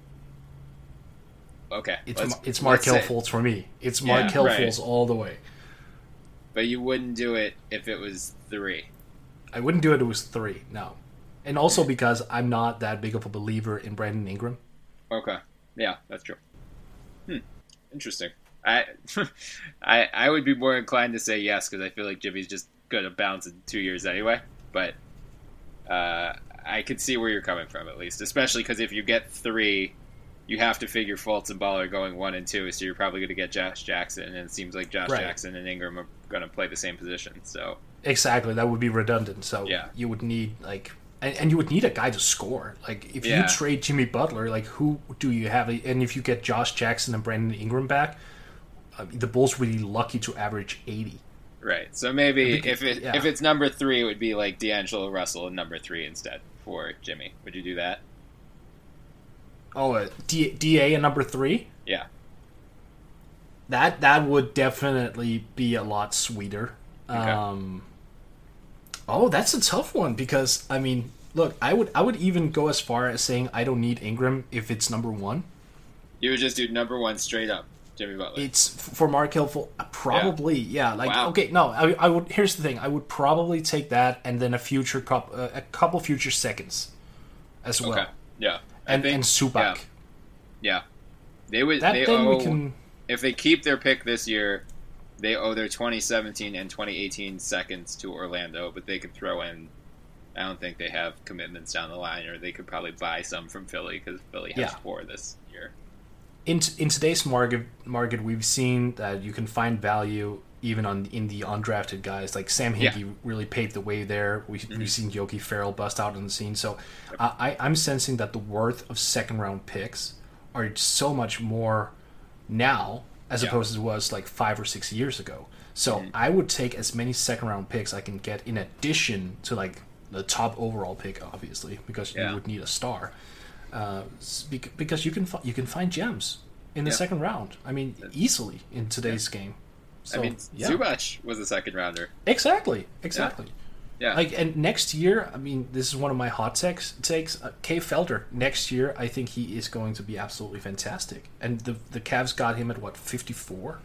Okay. It's let's, it's Markelle Fultz for me. It's Markelle yeah, right. Fultz all the way. But you wouldn't do it if it was three. I wouldn't do it if it was three, no. And also because I'm not that big of a believer in Brandon Ingram. Okay. Yeah, that's true. Hmm. Interesting. I I I would be more inclined to say yes, because I feel like Jimmy's just going to bounce in two years anyway. But uh, I could see where you're coming from, at least. Especially because if you get three, you have to figure Fultz and Ball are going one and two, so you're probably going to get Josh Jackson, and it seems like Josh right. Jackson and Ingram are going to play the same position. So exactly, that would be redundant. So yeah. you would need like, and, and you would need a guy to score. Like if yeah. you trade Jimmy Butler, like who do you have? And if you get Josh Jackson and Brandon Ingram back, uh, the Bulls would be lucky to average eighty. Right. So maybe because, if it yeah. if it's number three, it would be like D'Angelo Russell and number three instead for Jimmy. Would you do that? Oh, uh, D- DA and number three? Yeah. That that would definitely be a lot sweeter. Okay. Um, oh, that's a tough one because, I mean, look, I would I would even go as far as saying I don't need Ingram if it's number one. You would just do number one straight up, Jimmy Butler. It's for Markelle Fultz, probably, yeah. yeah like, wow. okay, no, I, I would. Here's the thing: I would probably take that and then a future cup, uh, a couple future seconds, as well. Okay. Yeah. And, think, and Zubac. Yeah. yeah. They would that they then owe, we can... if they keep their pick this year, they owe their twenty seventeen and twenty eighteen seconds to Orlando, but they could throw in, I don't think they have commitments down the line, or they could probably buy some from Philly because Philly has yeah. four this year. In in today's market, market, we've seen that you can find value even on in the undrafted guys. Like Sam Hinkie yeah. really paved the way there. We, mm-hmm. We've seen Yogi Ferrell bust out on the scene. So yep. uh, I, I'm sensing that the worth of second-round picks are so much more now as yeah. opposed to was like five or six years ago. So mm-hmm. I would take as many second-round picks I can get in addition to like the top overall pick, obviously, because yeah. you would need a star. Uh, because you can you can find gems in the yeah. second round. I mean, easily in today's yeah. game. So, I mean, yeah. Zubac was a second rounder. Exactly, exactly. Yeah. yeah. Like, and next year, I mean, this is one of my hot takes. Takes uh, Kay Felder next year. I think he is going to be absolutely fantastic. And the the Cavs got him at what fifty-four.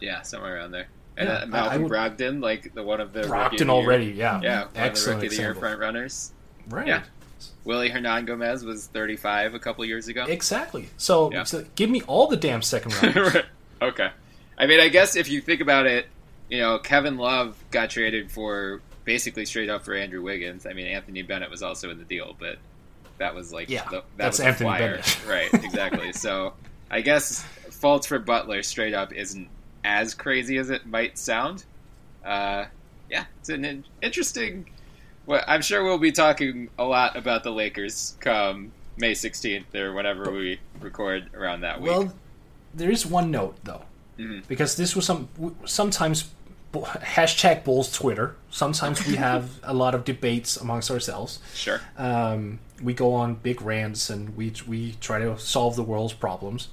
Yeah, somewhere around there. And Yeah, uh, Malcolm I- I would- Brogdon, like the one of the rookie of Brogdon the year- already, yeah. yeah, one Excellent of the rookie of the year example. front runners. Right. Yeah. Willie Hernan Gomez was thirty-five a couple years ago. Exactly. So, Yeah. so give me all the damn second rounders. Right. Okay. I mean, I guess if you think about it, you know, Kevin Love got traded for basically straight up for Andrew Wiggins. I mean, Anthony Bennett was also in the deal, but that was like Yeah, the, that that's was the Anthony flyer. Bennett. Right, exactly. So I guess faults for Butler straight up isn't as crazy as it might sound. Uh, yeah, it's an in- interesting. Well, I'm sure we'll be talking a lot about the Lakers come May sixteenth or whenever we record around that week. Well, there is one note, though. Mhm. Because this was some sometimes hashtag Bulls Twitter. Sometimes we have a lot of debates amongst ourselves. Sure. Um, we go on big rants and we we try to solve the world's problems.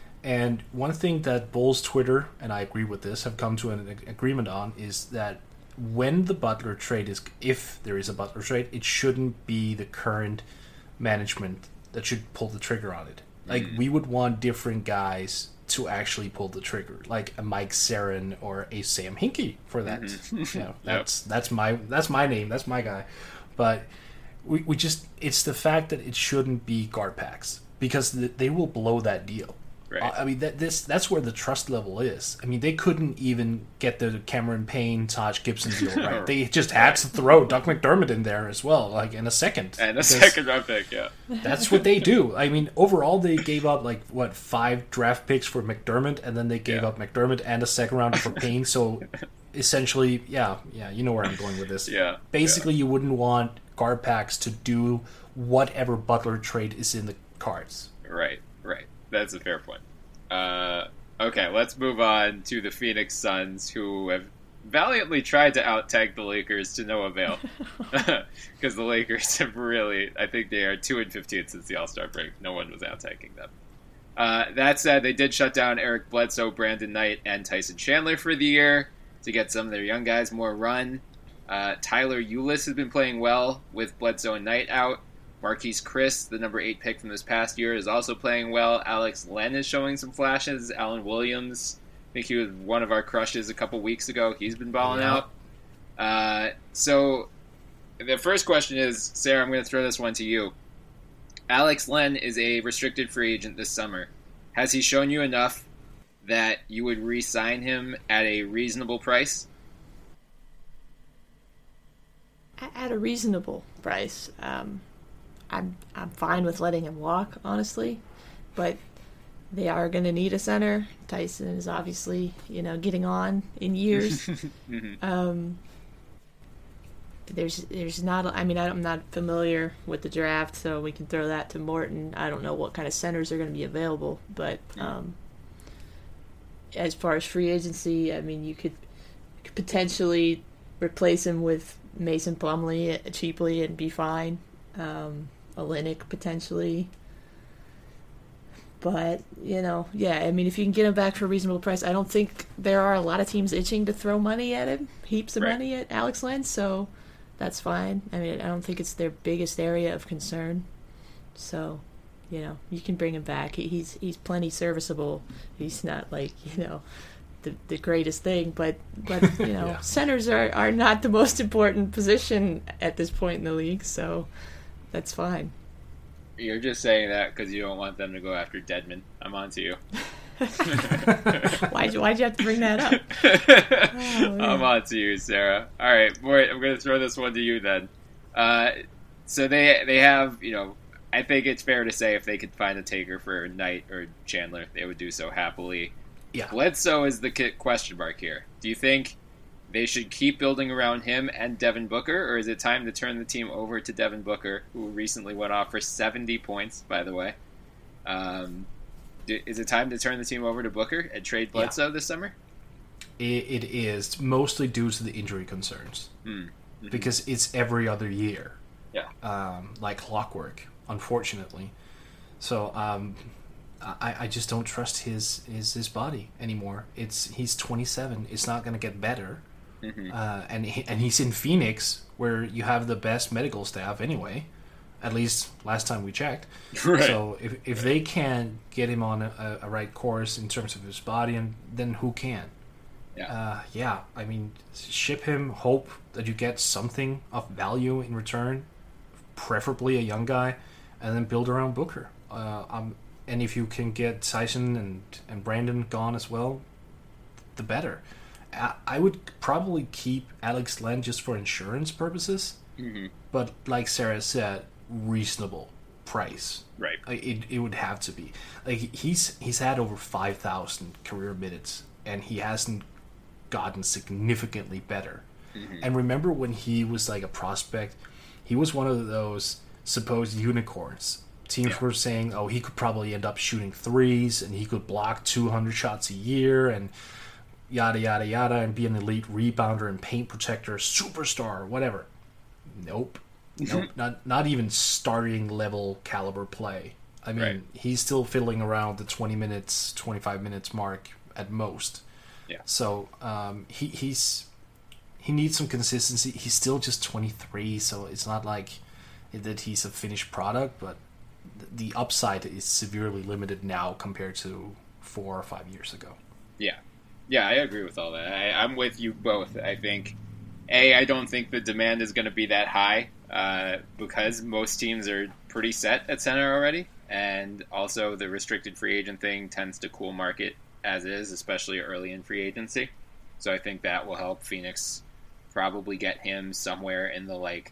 And one thing that Bulls Twitter, and I agree with this, have come to an agreement on is that when the Butler trade is, if there is a Butler trade, it shouldn't be the current management that should pull the trigger on it. Like, Mm. we would want different guys to actually pull the trigger, like a Mike Sarin or a Sam Hinkie for that. Mm-hmm. You know, that's that's my that's my name, that's my guy. But we we just it's the fact that it shouldn't be guard packs because th- they will blow that deal. Right. Uh, I mean that this that's where the trust level is. I mean they couldn't even get the Cameron Payne, Taj Gibson deal right. They just had to throw Doug McDermott in there as well, like in a second. And a because second round pick, yeah. That's what they do. I mean, overall they gave up like what five draft picks for McDermott, and then they gave Yeah. up McDermott and a second rounder for Payne. So essentially, yeah, yeah, you know where I'm going with this. Yeah. Basically, you wouldn't want guard packs to do whatever Butler trade is in the cards. Right, right. That's a fair point. Uh, okay, let's move on to the Phoenix Suns, who have valiantly tried to out-tag the Lakers to no avail. Because the Lakers have really, I think they are two and fifteen since the All-Star break. No one was out-tagging them. Uh, that said, they did shut down Eric Bledsoe, Brandon Knight, and Tyson Chandler for the year to get some of their young guys more run. Uh, Tyler Ulis has been playing well with Bledsoe and Knight out. Marquise Chris, the number eight pick from this past year, is also playing well. Alex Len is showing some flashes. Alan Williams, I think he was one of our crushes a couple weeks ago. He's been balling Yeah. out. Uh, so the first question is, Sarah, I'm going to throw this one to you. Alex Len is a restricted free agent this summer. Has he shown you enough that you would re-sign him at a reasonable price? At a reasonable price. Um, I'm I'm fine with letting him walk, honestly, but they are going to need a center. Tyson is obviously, you know, getting on in years. Mhm. um, there's there's not. I mean, I'm not familiar with the draft, so we can throw that to Morton. I don't know what kind of centers are going to be available, but um, as far as free agency, I mean, you could, you could potentially replace him with Mason Plumlee cheaply and be fine. Um, Olynyk potentially. But, you know, yeah, I mean, if you can get him back for a reasonable price, I don't think there are a lot of teams itching to throw money at him, heaps of Right. money at Alex Len, so that's fine. I mean, I don't think it's their biggest area of concern. So, you know, you can bring him back. He, he's he's plenty serviceable. He's not like, you know, the the greatest thing, but but you know, Yeah. centers are, are not the most important position at this point in the league, so that's fine. You're just saying that because you don't want them to go after Deadman. I'm on to you. Why'd you, why'd you have to bring that up? Oh, man. I'm on to you, Sarah. All right, boy, I'm going to throw this one to you then. Uh, so they they have, you know, I think it's fair to say if they could find a taker for Knight or Chandler, they would do so happily. Yeah. Bledsoe is the ki- question mark here. Do you think they should keep building around him and Devin Booker, or is it time to turn the team over to Devin Booker, who recently went off for seventy points, by the way? Um, d- is it time to turn the team over to Booker and trade Bledsoe this summer? It, it is mostly due to the injury concerns Hmm. Mhm. because it's every other year, Yeah. um, like clockwork, unfortunately. So um, I, I just don't trust his, his his body anymore. It's he's twenty-seven. It's not going to get better, Mhm. uh, and he, and he's in Phoenix, where you have the best medical staff anyway. At least last time we checked. Right. So if if they can get him on a, a right course in terms of his body, and then who can? Yeah. Uh, yeah, I mean, ship him, hope that you get something of value in return, preferably a young guy, and then build around Booker. Uh, um, and if you can get Tyson and, and Brandon gone as well, the better. I, I would probably keep Alex Len just for insurance purposes, Mm-hmm. but like Sarah said, reasonable price. Right. Like, it it would have to be. Like he's he's had over five thousand career minutes, and he hasn't gotten significantly better. Mm-hmm. And remember when he was like a prospect, he was one of those supposed unicorns. Teams Yeah. were saying, oh, he could probably end up shooting threes, and he could block two hundred shots a year, and yada yada yada, and be an elite rebounder and paint protector, superstar, whatever. Nope. Nope. not not even starting level caliber play. I mean, Right. he's still fiddling around the twenty minutes, twenty-five minutes mark at most. Yeah. So um, he he's he needs some consistency. He's still just twenty-three, so it's not like that he's a finished product, but the upside is severely limited now compared to four or five years ago. Yeah. Yeah, I agree with all that. I, I'm with you both. I think, A, I don't think the demand is going to be that high uh, because most teams are pretty set at center already. And also the restricted free agent thing tends to cool market as is, especially early in free agency. So I think that will help Phoenix probably get him somewhere in the, like,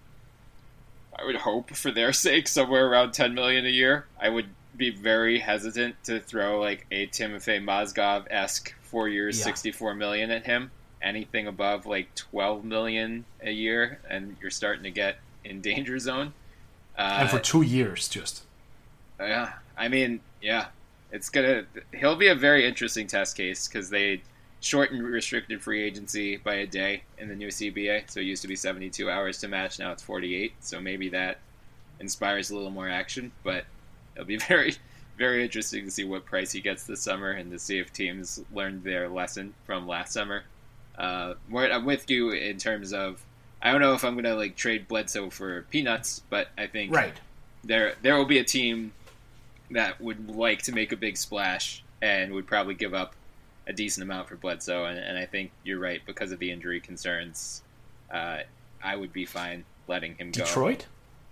I would hope for their sake, somewhere around ten million dollars a year. I would be very hesitant to throw like a Timofey Mozgov-esque four years, Yeah. sixty-four million dollars at him. Anything above like twelve million dollars a year, and you're starting to get in danger zone. Uh, And for two years, just. yeah, I mean, yeah, it's gonna. He'll be a very interesting test case because they shortened restricted free agency by a day in the new C B A. So it used to be seventy-two hours to match, now it's forty-eight. So maybe that inspires a little more action. But it'll be very, very interesting to see what price he gets this summer and to see if teams learned their lesson from last summer. Uh, Mort, I'm with you in terms of. I don't know if I'm gonna like trade Bledsoe for peanuts, but I think Right. there there will be a team that would like to make a big splash and would probably give up a decent amount for Bledsoe, and, and I think you're right because of the injury concerns. Uh, I would be fine letting him go. Detroit?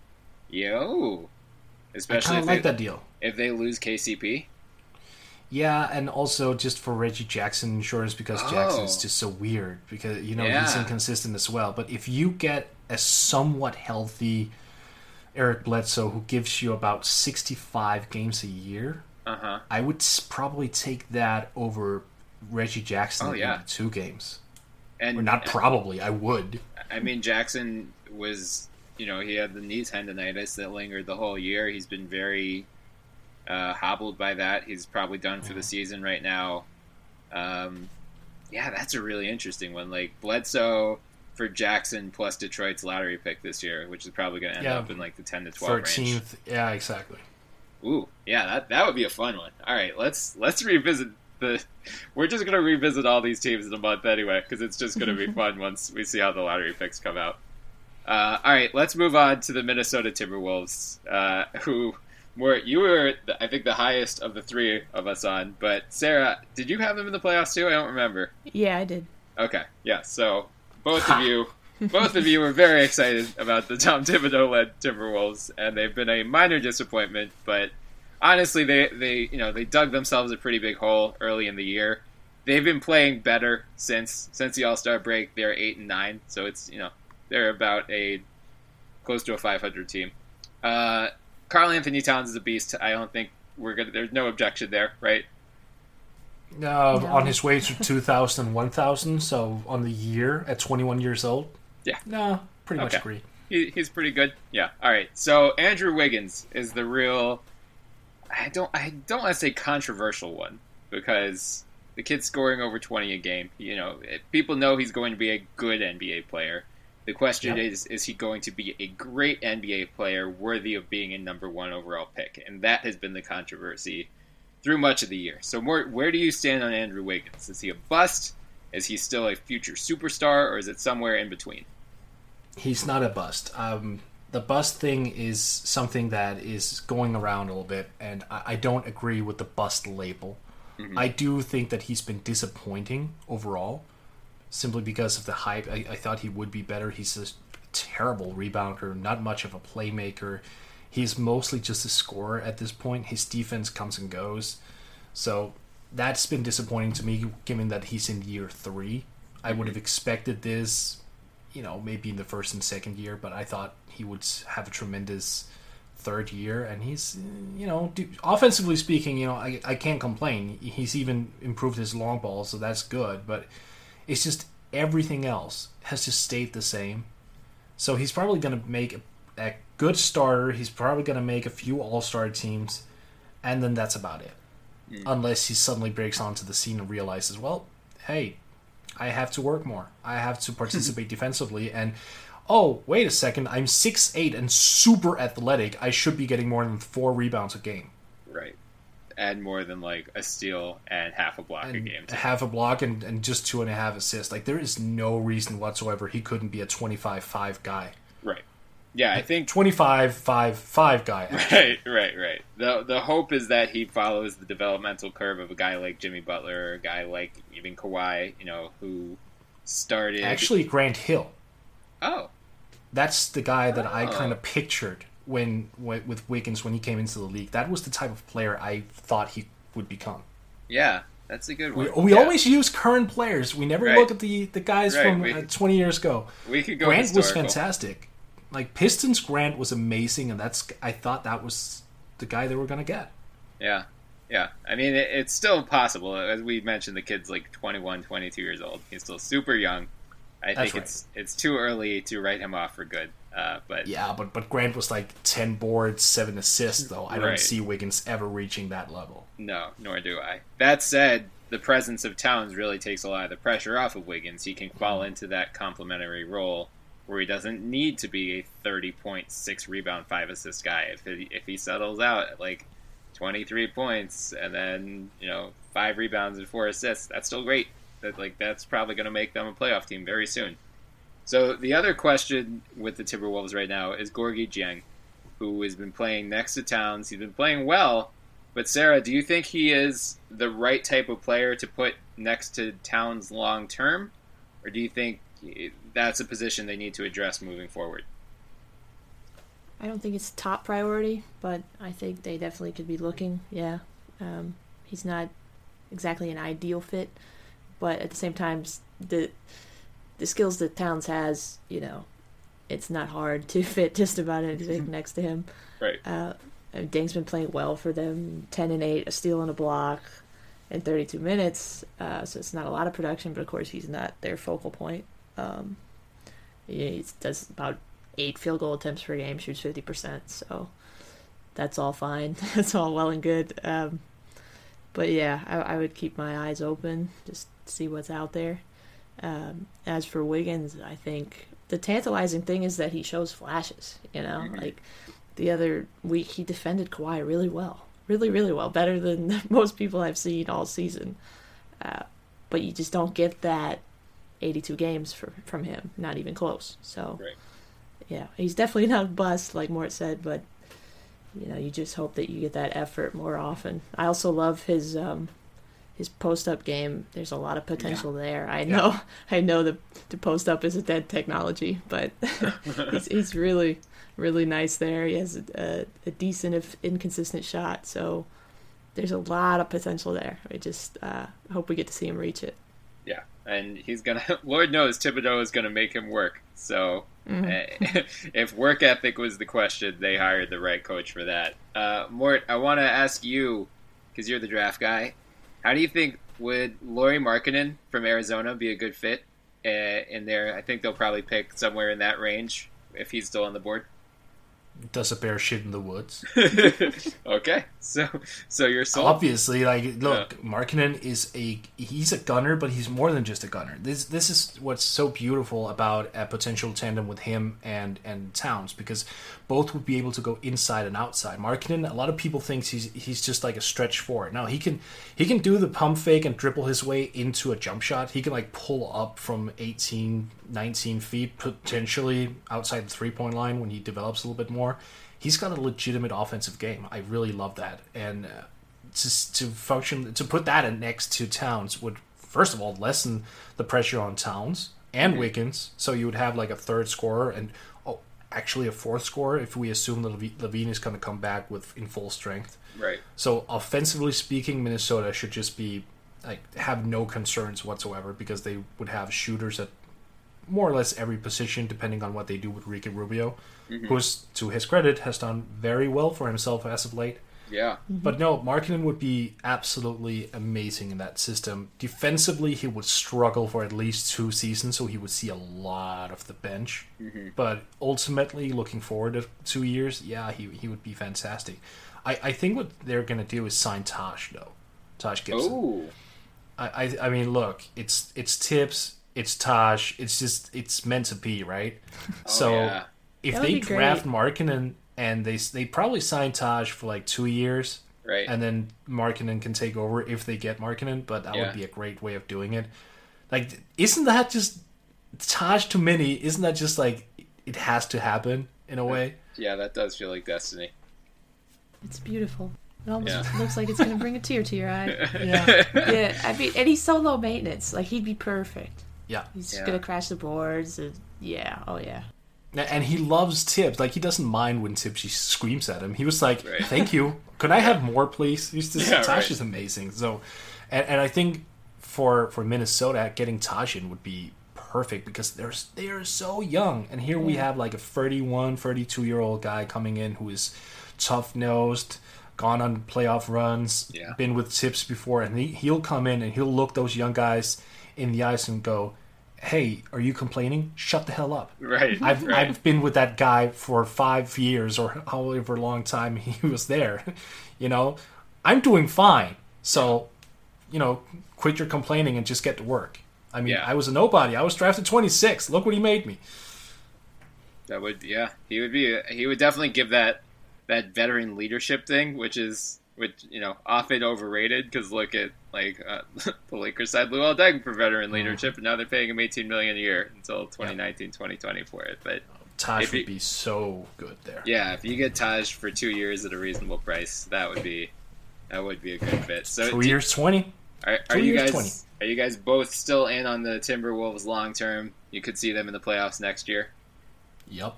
Yo, I especially kind if of they, like that deal. if they lose K C P. Yeah, and also just for Reggie Jackson insurance because Jackson's Oh. just so weird because you know Yeah. he's inconsistent as well. But if you get a somewhat healthy Eric Bledsoe who gives you about sixty-five games a year, Uh huh. I would s- probably take that over Reggie Jackson Oh, in yeah. two games. And Or not probably, I would. I mean, Jackson was, you know, he had the knee tendonitis that lingered the whole year. He's been very uh, hobbled by that. He's probably done for the season right now. Um, yeah, that's a really interesting one. Like Bledsoe for Jackson plus Detroit's lottery pick this year, which is probably going to end Yeah. up in like the ten to twelve range. thirteenth, yeah, exactly. Ooh, yeah, that that would be a fun one. All right, let's let's revisit the. We're just gonna revisit all these teams in a month anyway, because it's just gonna be fun once we see how the lottery picks come out. Uh, all right, let's move on to the Minnesota Timberwolves, uh, who were you were I think the highest of the three of us on, but Sarah, did you have them in the playoffs too? I don't remember. Yeah, I did. Okay, yeah, so both of you. Both of you were very excited about the Tom Thibodeau-led Timberwolves, and they've been a minor disappointment. But honestly, they, they you know they dug themselves a pretty big hole early in the year. They've been playing better since since the All-Star break. They're eight and nine, so it's you know they're about a close to a five hundred team. Uh, Karl Anthony Towns is a beast. I don't think we're gonna. There's no objection there, right? Uh, No. On his way to two thousand and one thousand, so on the year at twenty-one years old. Yeah. No, pretty much Okay. agree. He, he's pretty good. Yeah. All right. So Andrew Wiggins is the real. I don't. I don't want to say controversial one because the kid's scoring over twenty a game. You know, it- people know he's going to be a good N B A player. The question Yep. is: is he going to be a great N B A player worthy of being a number one overall pick? And that has been the controversy through much of the year. So, more, where do you stand on Andrew Wiggins? Is he a bust? Is he still a future superstar, or is it somewhere in between? He's not a bust. Um, the bust thing is something that is going around a little bit, and I, I don't agree with the bust label. Mhm. I do think that he's been disappointing overall, simply because of the hype. I, I thought he would be better. He's a terrible rebounder, not much of a playmaker. He's mostly just a scorer at this point. His defense comes and goes. So that's been disappointing to me, given that he's in year three. I would have expected this, you know, maybe in the first and second year, but I thought he would have a tremendous third year. And he's, you know, offensively speaking, you know, I, I can't complain. He's even improved his long ball, so that's good. But it's just everything else has just stayed the same. So he's probably going to make a, a good starter. He's probably going to make a few all-star teams, and then that's about it. Mm. Unless he suddenly breaks onto the scene and realizes, well, hey, I have to work more. I have to participate defensively. And, oh, wait a second. I'm six eight and super athletic. I should be getting more than four rebounds a game. Right. And more than, like, a steal and half a block and a game. Too. Half a block and, and just two and a half assists. Like, there is no reason whatsoever he couldn't be a twenty-five five guy. Right. Yeah, I think twenty-five five five guy. Actually. Right, right, right. The the hope is that he follows the developmental curve of a guy like Jimmy Butler, or a guy like even Kawhi, you know, who started actually Grant Hill. Oh, that's the guy that oh. I kind of pictured when, when with Wiggins when he came into the league. That was the type of player I thought he would become. Yeah, that's a good one. We, we yeah. always use current players. We never right. look at the the guys right. from we, uh, twenty years ago. We could go. Grant historical. was fantastic. Like, Pistons Grant was amazing, and that's I thought that was the guy they were going to get. Yeah, yeah. I mean, it, it's still possible. As we mentioned, the kid's like twenty-one, twenty-two years old. He's still super young. I that's think right. it's it's too early to write him off for good. Uh, but Yeah, but, but Grant was like ten boards, seven assists, though. I don't right. see Wiggins ever reaching that level. No, nor do I. That said, the presence of Towns really takes a lot of the pressure off of Wiggins. He can fall into that complementary role where he doesn't need to be a thirty point, six rebound, five assist guy. If he, if he settles out at like twenty-three points and then, you know, five rebounds and four assists, that's still great. That like that's probably going to make them a playoff team very soon. So the other question with the Timberwolves right now is Gorgui Dieng, who has been playing next to Towns. He's been playing well, but Sarah, do you think he is the right type of player to put next to Towns long term, or do you think that's a position they need to address moving forward? I don't think it's top priority, but I think they definitely could be looking. Yeah, um, he's not exactly an ideal fit, but at the same time, the the skills that Towns has, you know, it's not hard to fit just about anything next to him. Right. Uh, Dieng's been playing well for them, ten and eight, a steal and a block, in thirty-two minutes. Uh, so it's not a lot of production, but of course he's not their focal point. Um, he does about eight field goal attempts per game, shoots fifty percent, so that's all fine. That's all well and good. Um, but yeah, I, I would keep my eyes open, just see what's out there. Um, as for Wiggins, I think the tantalizing thing is that he shows flashes, you know, mm-hmm. like the other week he defended Kawhi really well, really, really well, better than most people I've seen all season. Uh, but you just don't get that eighty-two games for, from him, not even close. So, right. yeah, he's definitely not a bust, like Mort said, but, you know, you just hope that you get that effort more often. I also love his um, his post-up game. There's a lot of potential yeah. there. I know yeah. I know the, the post-up is a dead technology, but he's, he's really, really nice there. He has a, a decent, if inconsistent shot, so there's a lot of potential there. I just uh, hope we get to see him reach it. Yeah, and he's gonna. Lord knows Thibodeau is gonna make him work. So, mm-hmm. if work ethic was the question, they hired the right coach for that. Uh, Mort, I want to ask you, because you're the draft guy. How do you think would Lauri Markkanen from Arizona be a good fit uh, in there? I think they'll probably pick somewhere in that range if he's still on the board. Does a bear shit in the woods? Okay, so so you're sold. Obviously, like, look, yeah. Markkanen is a he's a gunner, but he's more than just a gunner. This this is what's so beautiful about a potential tandem with him and and Towns, because both would be able to go inside and outside. Markkanen, a lot of people think he's he's just like a stretch forward. Now he can he can do the pump fake and dribble his way into a jump shot. He can like pull up from eighteen, nineteen feet, potentially outside the three point line when he develops a little bit more. He's got a legitimate offensive game. I really love that, and uh, to to function to put that in next to Towns would first of all, lessen the pressure on Towns and Mm-hmm. Wiggins, so you would have like a third scorer and oh, actually a fourth scorer if we assume that Levine Levine is going to come back with in full strength. Right. So offensively speaking, Minnesota should just be like have no concerns whatsoever because they would have shooters at more or less every position depending on what they do with Ricky Rubio, Mm-hmm. who's to his credit has done very well for himself as of late. Yeah. But no, Markkinen would be absolutely amazing in that system. Defensively, he would struggle for at least two seasons, so he would see a lot of the bench. Mm-hmm. But ultimately, looking forward to two years, yeah, he he would be fantastic. I, I think what they're going to do is sign Taj, though. Taj Gibson. Oh. I, I I mean, look, it's it's Tips, it's Taj, it's just, it's meant to be, right? Oh, so yeah. if That would they be draft great. Markkinen and they they probably sign Taj for like two years, Right. and then Markkinen can take over if they get Markkinen, but that Yeah. would be a great way of doing it. Like, isn't that just Taj to many? Isn't that just like it has to happen in a way? Yeah, that does feel like destiny. It's beautiful. It almost Yeah. looks like it's going to bring a tear to your eye. Yeah, Yeah, I mean, and he's so low maintenance. Like, he'd be perfect. yeah. He's Yeah. just going to crash the boards. And, yeah, oh yeah. And he loves Tibbs. Like, he doesn't mind when Tibbs she screams at him. He was like, Right. "Thank you. Could I have more, please?" He's just Yeah, Taj right. is amazing. So, and, and I think for for Minnesota, getting Taj in would be perfect because they're they are so young. And here we Yeah. have like a thirty-one, thirty-two year old guy coming in who is tough nosed, gone on playoff runs, Yeah. been with Tibbs before, and he, he'll come in and he'll look those young guys in the eyes and go, "Hey, are you complaining? Shut the hell up." Right. I've right. I've been with that guy for five years or however long time he was there. You know, I'm doing fine. So, you know, quit your complaining and just get to work. I mean, Yeah. I was a nobody. I was drafted twenty-sixth. Look what he made me. That would, yeah, he would be. He would definitely give that that veteran leadership thing, which is, which you know, often overrated. Because look at like uh, the Lakers signed Luol Deng for veteran leadership, and now they're paying him eighteen million a year until twenty nineteen, twenty twenty for it. But Taj If would he- be so good there. yeah, if you get Taj for two years at a reasonable price, that would be that would be a good fit. So Two do- years, twenty. Are, are Two you years, guys twenty. are you guys both still in on the Timberwolves long term? You could see them in the playoffs next year. Yep.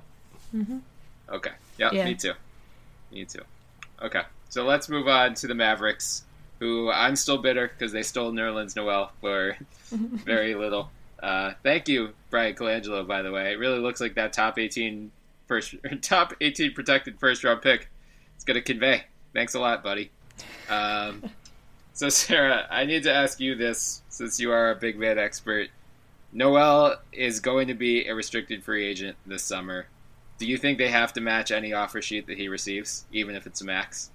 Okay. Yeah, Yeah. me too. Me too. Okay. So let's move on to the Mavericks, who I'm still bitter because they stole Nerlens Noel for very little. Uh, thank you, Brian Colangelo, by the way. It really looks like that top eighteen first top eighteen protected first round pick. It's gonna convey. Thanks a lot, buddy. Um, so Sarah, I need to ask you this since you are a big man expert. Noel is going to be a restricted free agent this summer. Do you think they have to match any offer sheet that he receives, even if it's a max?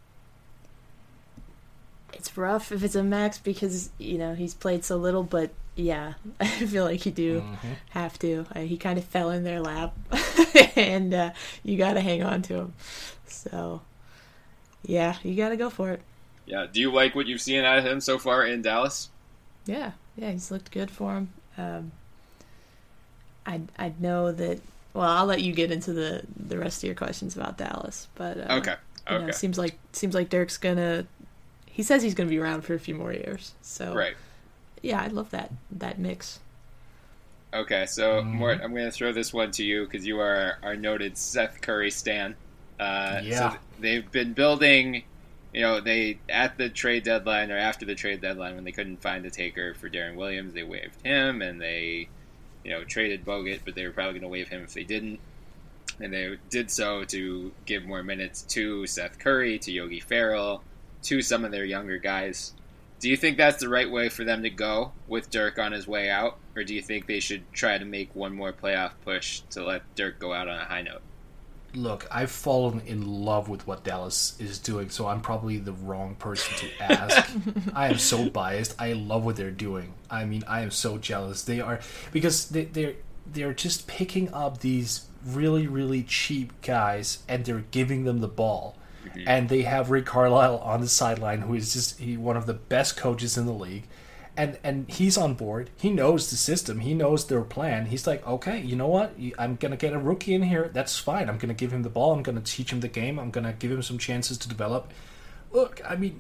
It's rough if it's a max because, you know, he's played so little, but yeah, I feel like you do Mm-hmm. have to. Uh, he kind of fell in their lap, and uh, you got to hang on to him. So, yeah, you got to go for it. Yeah. Do you like what you've seen out of him so far in Dallas? Yeah, yeah, he's looked good for him. Um, I I know that. Well, I'll let you get into the, the rest of your questions about Dallas, but uh, Okay. you Okay. know, seems like seems like Dirk's gonna. He says he's gonna be around for a few more years. So Right. yeah, I love that that mix. Okay. So, Mhm. Mort, I'm going to throw this one to you because you are our noted Seth Curry stan. Uh, Yeah. So they've been building. You know, they at the trade deadline or after the trade deadline when they couldn't find a taker for Darren Williams, they waived him and they, you know, traded Bogut, but they were probably going to waive him if they didn't. And they did so to give more minutes to Seth Curry, to Yogi Ferrell, to some of their younger guys. Do you think that's the right way for them to go with Dirk on his way out? Or do you think they should try to make one more playoff push to let Dirk go out on a high note? Look, I've fallen in love with what Dallas is doing, so I'm probably the wrong person to ask. I am so biased. I love what they're doing. I mean, I am so jealous. They are because they, they're they're just picking up these really really cheap guys and they're giving them the ball. And they have Rick Carlisle on the sideline, who is just he, one of the best coaches in the league. And and he's on board. He knows the system. He knows their plan. He's like, okay, you know what? I'm going to get a rookie in here. That's fine. I'm going to give him the ball. I'm going to teach him the game. I'm going to give him some chances to develop. Look, I mean,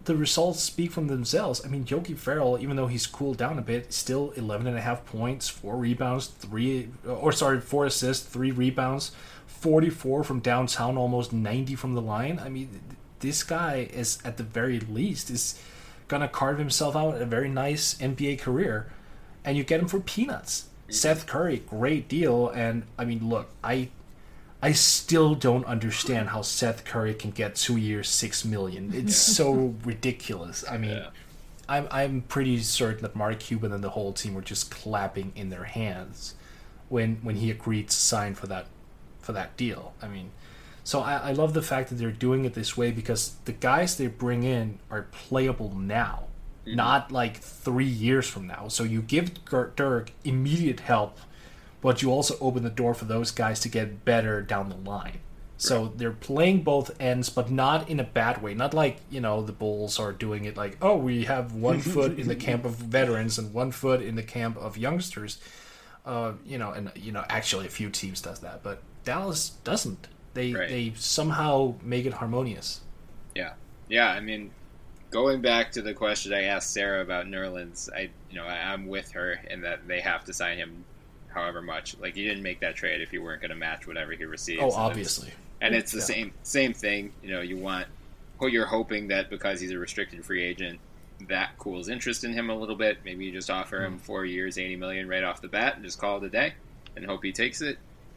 the results speak for themselves. I mean, Yogi Ferrell, even though he's cooled down a bit, still eleven and a half points, four rebounds, three, or sorry, four assists, three rebounds, forty-four from downtown, almost ninety from the line. I mean, this guy is, at the very least, is gonna carve himself out a very nice N B A career, and you get him for peanuts. Seth Curry, great deal, and I mean, look, I I still don't understand how Seth Curry can get two years, six million. It's so ridiculous. I mean, yeah. I'm I'm pretty certain that Mark Cuban and the whole team were just clapping in their hands when when he agreed to sign for that for that deal. I mean, so I, I love the fact that they're doing it this way, because the guys they bring in are playable now, mm-hmm. not like three years from now. So you give Dirk immediate help, but you also open the door for those guys to get better down the line. So right. they're playing both ends, but not in a bad way. Not like, you know, the Bulls are doing it like, oh, we have one foot in the camp of veterans and one foot in the camp of youngsters. Uh, you know, and you know, actually a few teams does that, but Dallas doesn't. They right. they somehow make it harmonious. Yeah, yeah. I mean, going back to the question I asked Sarah about Nerlens, I you know I, I'm with her in that they have to sign him, however much. Like, you didn't make that trade if you weren't going to match whatever he receives. Oh, obviously. And it's the yeah. same same thing. You know, you want, well, you're hoping that because he's a restricted free agent, that cools interest in him a little bit. Maybe you just offer mm. him four years, eighty million right off the bat, and just call it a day, and hope he takes it.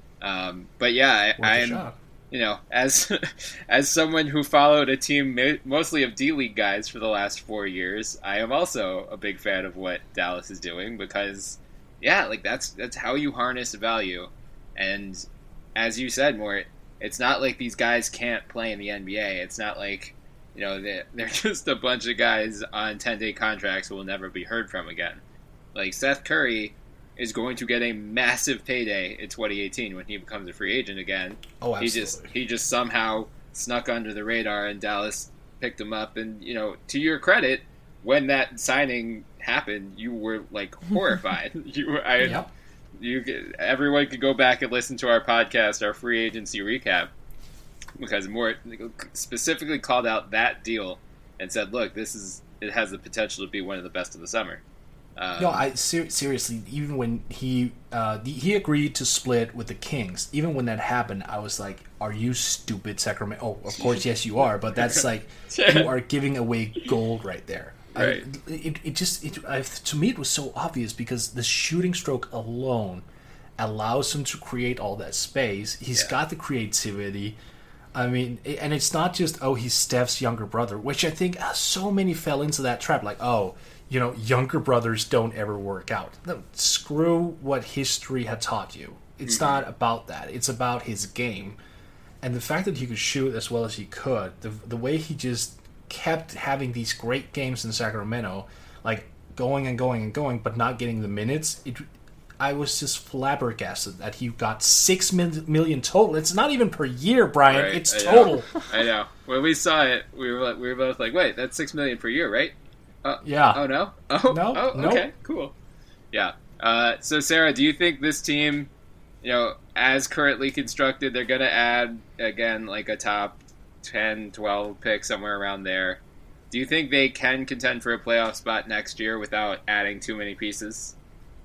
Um, but yeah, I, I'm, you know, as as someone who followed a team mostly of D League guys for the last four years, I am also a big fan of what Dallas is doing, because, yeah, like that's that's how you harness value. And as you said, Mort, it's not like these guys can't play in the N B A. It's not like, you know, they're, they're just a bunch of guys on ten-day contracts who will never be heard from again. Like, Seth Curry is going to get a massive payday in twenty eighteen when he becomes a free agent again. Oh, absolutely. He just, he just somehow snuck under the radar, and Dallas picked him up. And, you know, to your credit, when that signing happened, you were, like, horrified. you were, I, yep. you, everyone could go back and listen to our podcast, our free agency recap, because Mort specifically called out that deal and said, look, this is, it has the potential to be one of the best of the summer. Um, no, I ser- seriously, even when he uh, the, he agreed to split with the Kings, even when that happened, I was like, are you stupid, Sacramento? Oh, of course, yes, you are, but that's like, you are giving away gold right there. Right. I, it, it just, it, I, to me, it was so obvious, because the shooting stroke alone allows him to create all that space. He's yeah. got the creativity. I mean, and it's not just, oh, he's Steph's younger brother, which I think so many fell into that trap. Like, oh, you know, younger brothers don't ever work out. No, screw what history had taught you. It's mm-hmm. not about that. It's about his game. And the fact that he could shoot as well as he could, the the way he just kept having these great games in Sacramento, like going and going and going, but not getting the minutes, it, I was just flabbergasted that he got six million total. It's not even per year, Brian. Right, it's I total. Know. I know. When we saw it, we were we were both like, "Wait, that's six million per year, right?" Uh, yeah. Oh no. Oh no. Oh nope. Okay. Cool. Yeah. Uh, so Sarah, do you think this team, you know, as currently constructed, they're going to add again like a top ten, twelve pick somewhere around there? Do you think they can contend for a playoff spot next year without adding too many pieces?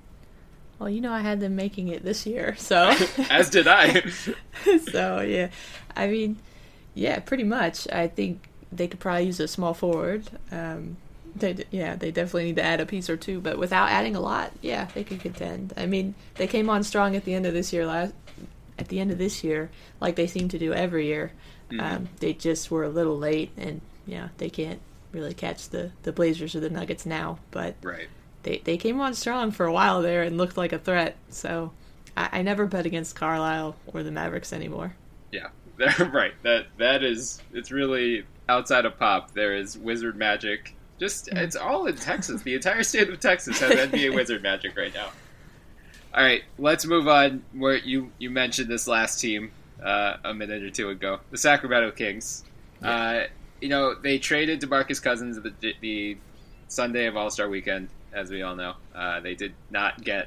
Well, you know, I had them making it this year, so as did I. So yeah, I mean, yeah, pretty much. I think they could probably use a small forward. Um, They, yeah, they definitely need to add a piece or two, but without adding a lot, yeah, they could contend. I mean, they came on strong at the end of this year. Last, at the end of this year, like they seem to do every year. Mm-hmm. Um, they just were a little late, and yeah, they can't really catch the, the Blazers or the Nuggets now. But right. they they came on strong for a while there and looked like a threat. So I, I never bet against Carlisle or the Mavericks anymore. Yeah, right. That that is, it's really outside of pop. There is Wizard Magic. Just, it's all in Texas. The entire state of Texas has N B A Wizard Magic right now. All right, let's move on. Where you, you mentioned this last team uh, a minute or two ago, the Sacramento Kings. Yeah. Uh, you know, they traded DeMarcus Cousins the, the Sunday of All-Star Weekend, as we all know. Uh, they did not get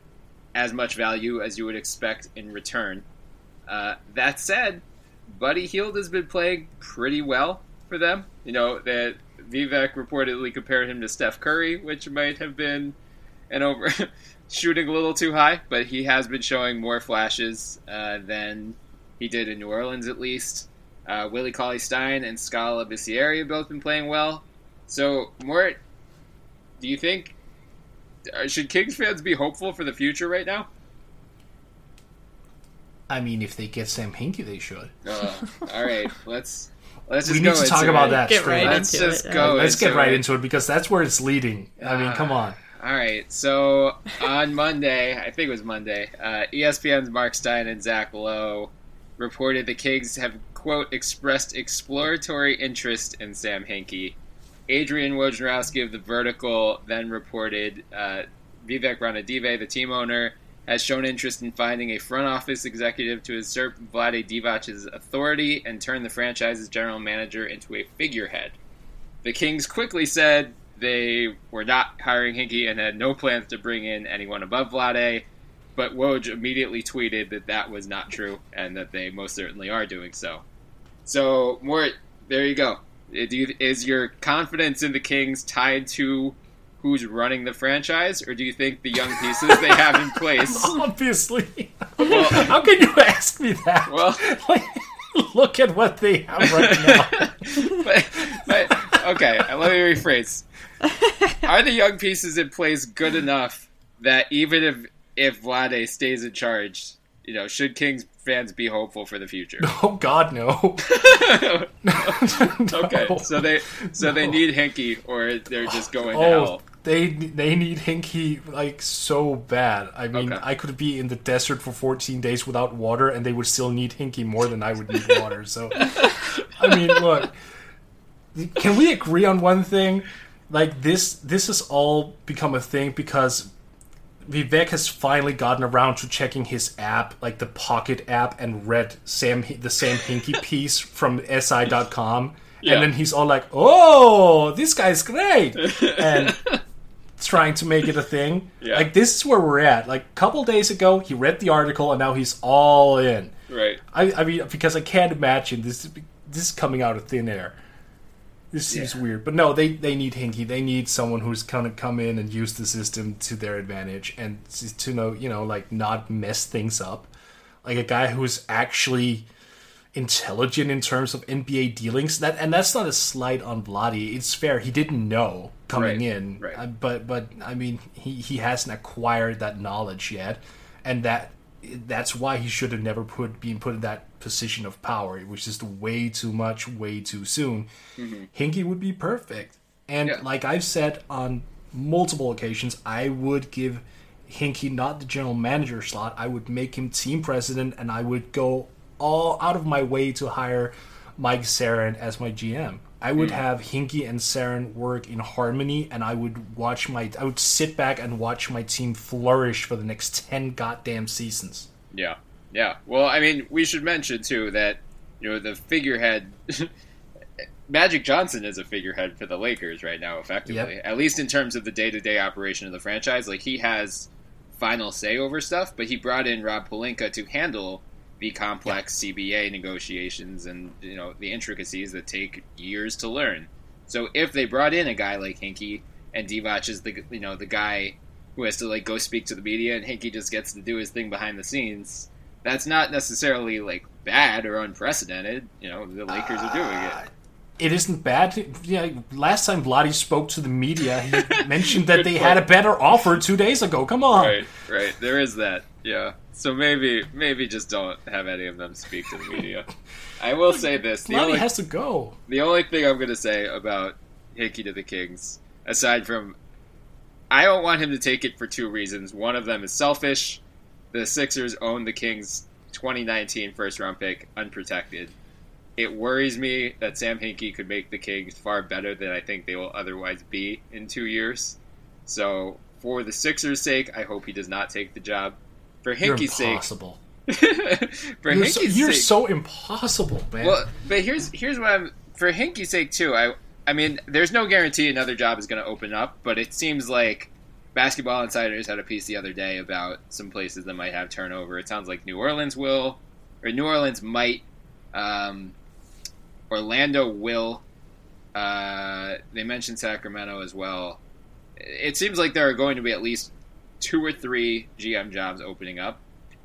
as much value as you would expect in return. Uh, that said, Buddy Hield has been playing pretty well for them. You know, that Vivek reportedly compared him to Steph Curry, which might have been an over shooting a little too high, but he has been showing more flashes uh, than he did in New Orleans, at least. Uh, Willie Cauley-Stein and Scala Bissieri have both been playing well. So, Mort, do you think, should Kings fans be hopeful for the future right now? I mean, if they get Sam Hinkie, they should. Uh, all right, let's let's just we go need to talk into about it. that. Get straight right up. Let's into just it. go. Let's into get right it. into it because that's where it's leading. I mean, Uh, come on. All right, so on Monday, I think it was Monday, uh, E S P N's Mark Stein and Zach Lowe reported the Kings have, quote, expressed exploratory interest in Sam Hinkie. Adrian Wojnarowski of The Vertical then reported uh, Vivek Ranadive, the team owner, has shown interest in finding a front office executive to usurp Vlade Divac's authority and turn the franchise's general manager into a figurehead. The Kings quickly said they were not hiring Hinkie and had no plans to bring in anyone above Vlade, but Woj immediately tweeted that that was not true and that they most certainly are doing so. So, Mort, there you go. Do you, is your confidence in the Kings tied to who's running the franchise, or do you think the young pieces they have in place? Obviously. Well, How can you ask me that? Well, like, look at what they have right now. but, but, okay, let me rephrase. Are the young pieces in place good enough that even if if Vlade stays in charge, you know, should Kings fans be hopeful for the future? Oh God, no. Okay, No. so they so they No. need Hinkie, or they're just going to Oh, hell. they they need Hinkie like so bad. I mean, Okay. I could be in the desert for fourteen days without water, and they would still need Hinkie more than I would need water. So, I mean, look, can we agree on one thing? Like this, this has all become a thing because Vivek has finally gotten around to checking his app, like the Pocket app, and read Sam the Sam Hinkie piece from S I dot com. Yeah. And then he's all like, "Oh, this guy's great," and trying to make it a thing. Yeah. Like this is where we're at. Like a couple days ago, he read the article, and now he's all in. Right. I, I mean, because I can't imagine this. This is coming out of thin air. This seems Yeah. weird, but no, they, they need Hinkie. They need someone who's gonna come in and use the system to their advantage and to, to know, you know, like not mess things up. Like a guy who's actually intelligent in terms of N B A dealings. That and that's not a slight on Vlade. It's fair. He didn't know coming Right, in, right. Uh, but but I mean, he he hasn't acquired that knowledge yet, and that that's why he should have never put been put in that position of power, which is way too much, way too soon. Mm-hmm. Hinkie would be perfect. And Yeah. like I've said on multiple occasions, I would give Hinkie not the general manager slot. I would make him team president, and I would go all out of my way to hire Mike Sarin as my G M. I would Mm. have Hinkie and Sarin work in harmony, and I would watch my I would sit back and watch my team flourish for the next ten goddamn seasons. Yeah. Yeah. Well, I mean, we should mention too that, you know, the figurehead Magic Johnson is a figurehead for the Lakers right now, effectively. Yep. At least in terms of the day-to-day operation of the franchise. Like, he has final say over stuff, but he brought in Rob Pelinka to handle the complex C B A negotiations and, you know, the intricacies that take years to learn. So if they brought in a guy like Hinkie, and Divac is the, you know, the guy who has to, like, go speak to the media, and Hinkie just gets to do his thing behind the scenes, that's not necessarily, like, bad or unprecedented. You know, the Lakers are doing it. It isn't bad. Yeah, last time Vlade spoke to the media, he mentioned that Good they point. had a better offer two days ago. Come on. Right, right. There is that. Yeah. So maybe, maybe just don't have any of them speak to the media. I will say this: the Vlade only, has to go. the only thing I'm going to say about Hinkie to the Kings, aside from, I don't want him to take it for two reasons. One of them is selfish. The Sixers own the Kings' twenty nineteen first-round pick unprotected. It worries me that Sam Hinkie could make the Kings far better than I think they will otherwise be in two years. So, for the Sixers' sake, I hope he does not take the job. For You're Hinkie's sake, impossible. for You're, so, Hinkie's you're sake, so impossible, man. well, but here's here's what I'm for Hinkie's sake too. I I mean, there's no guarantee another job is going to open up, but it seems like Basketball Insiders had a piece the other day about some places that might have turnover. It sounds like New Orleans will, or New Orleans might. Um, Orlando will, Uh, they mentioned Sacramento as well. It seems like there are going to be at least two or three G M jobs opening up.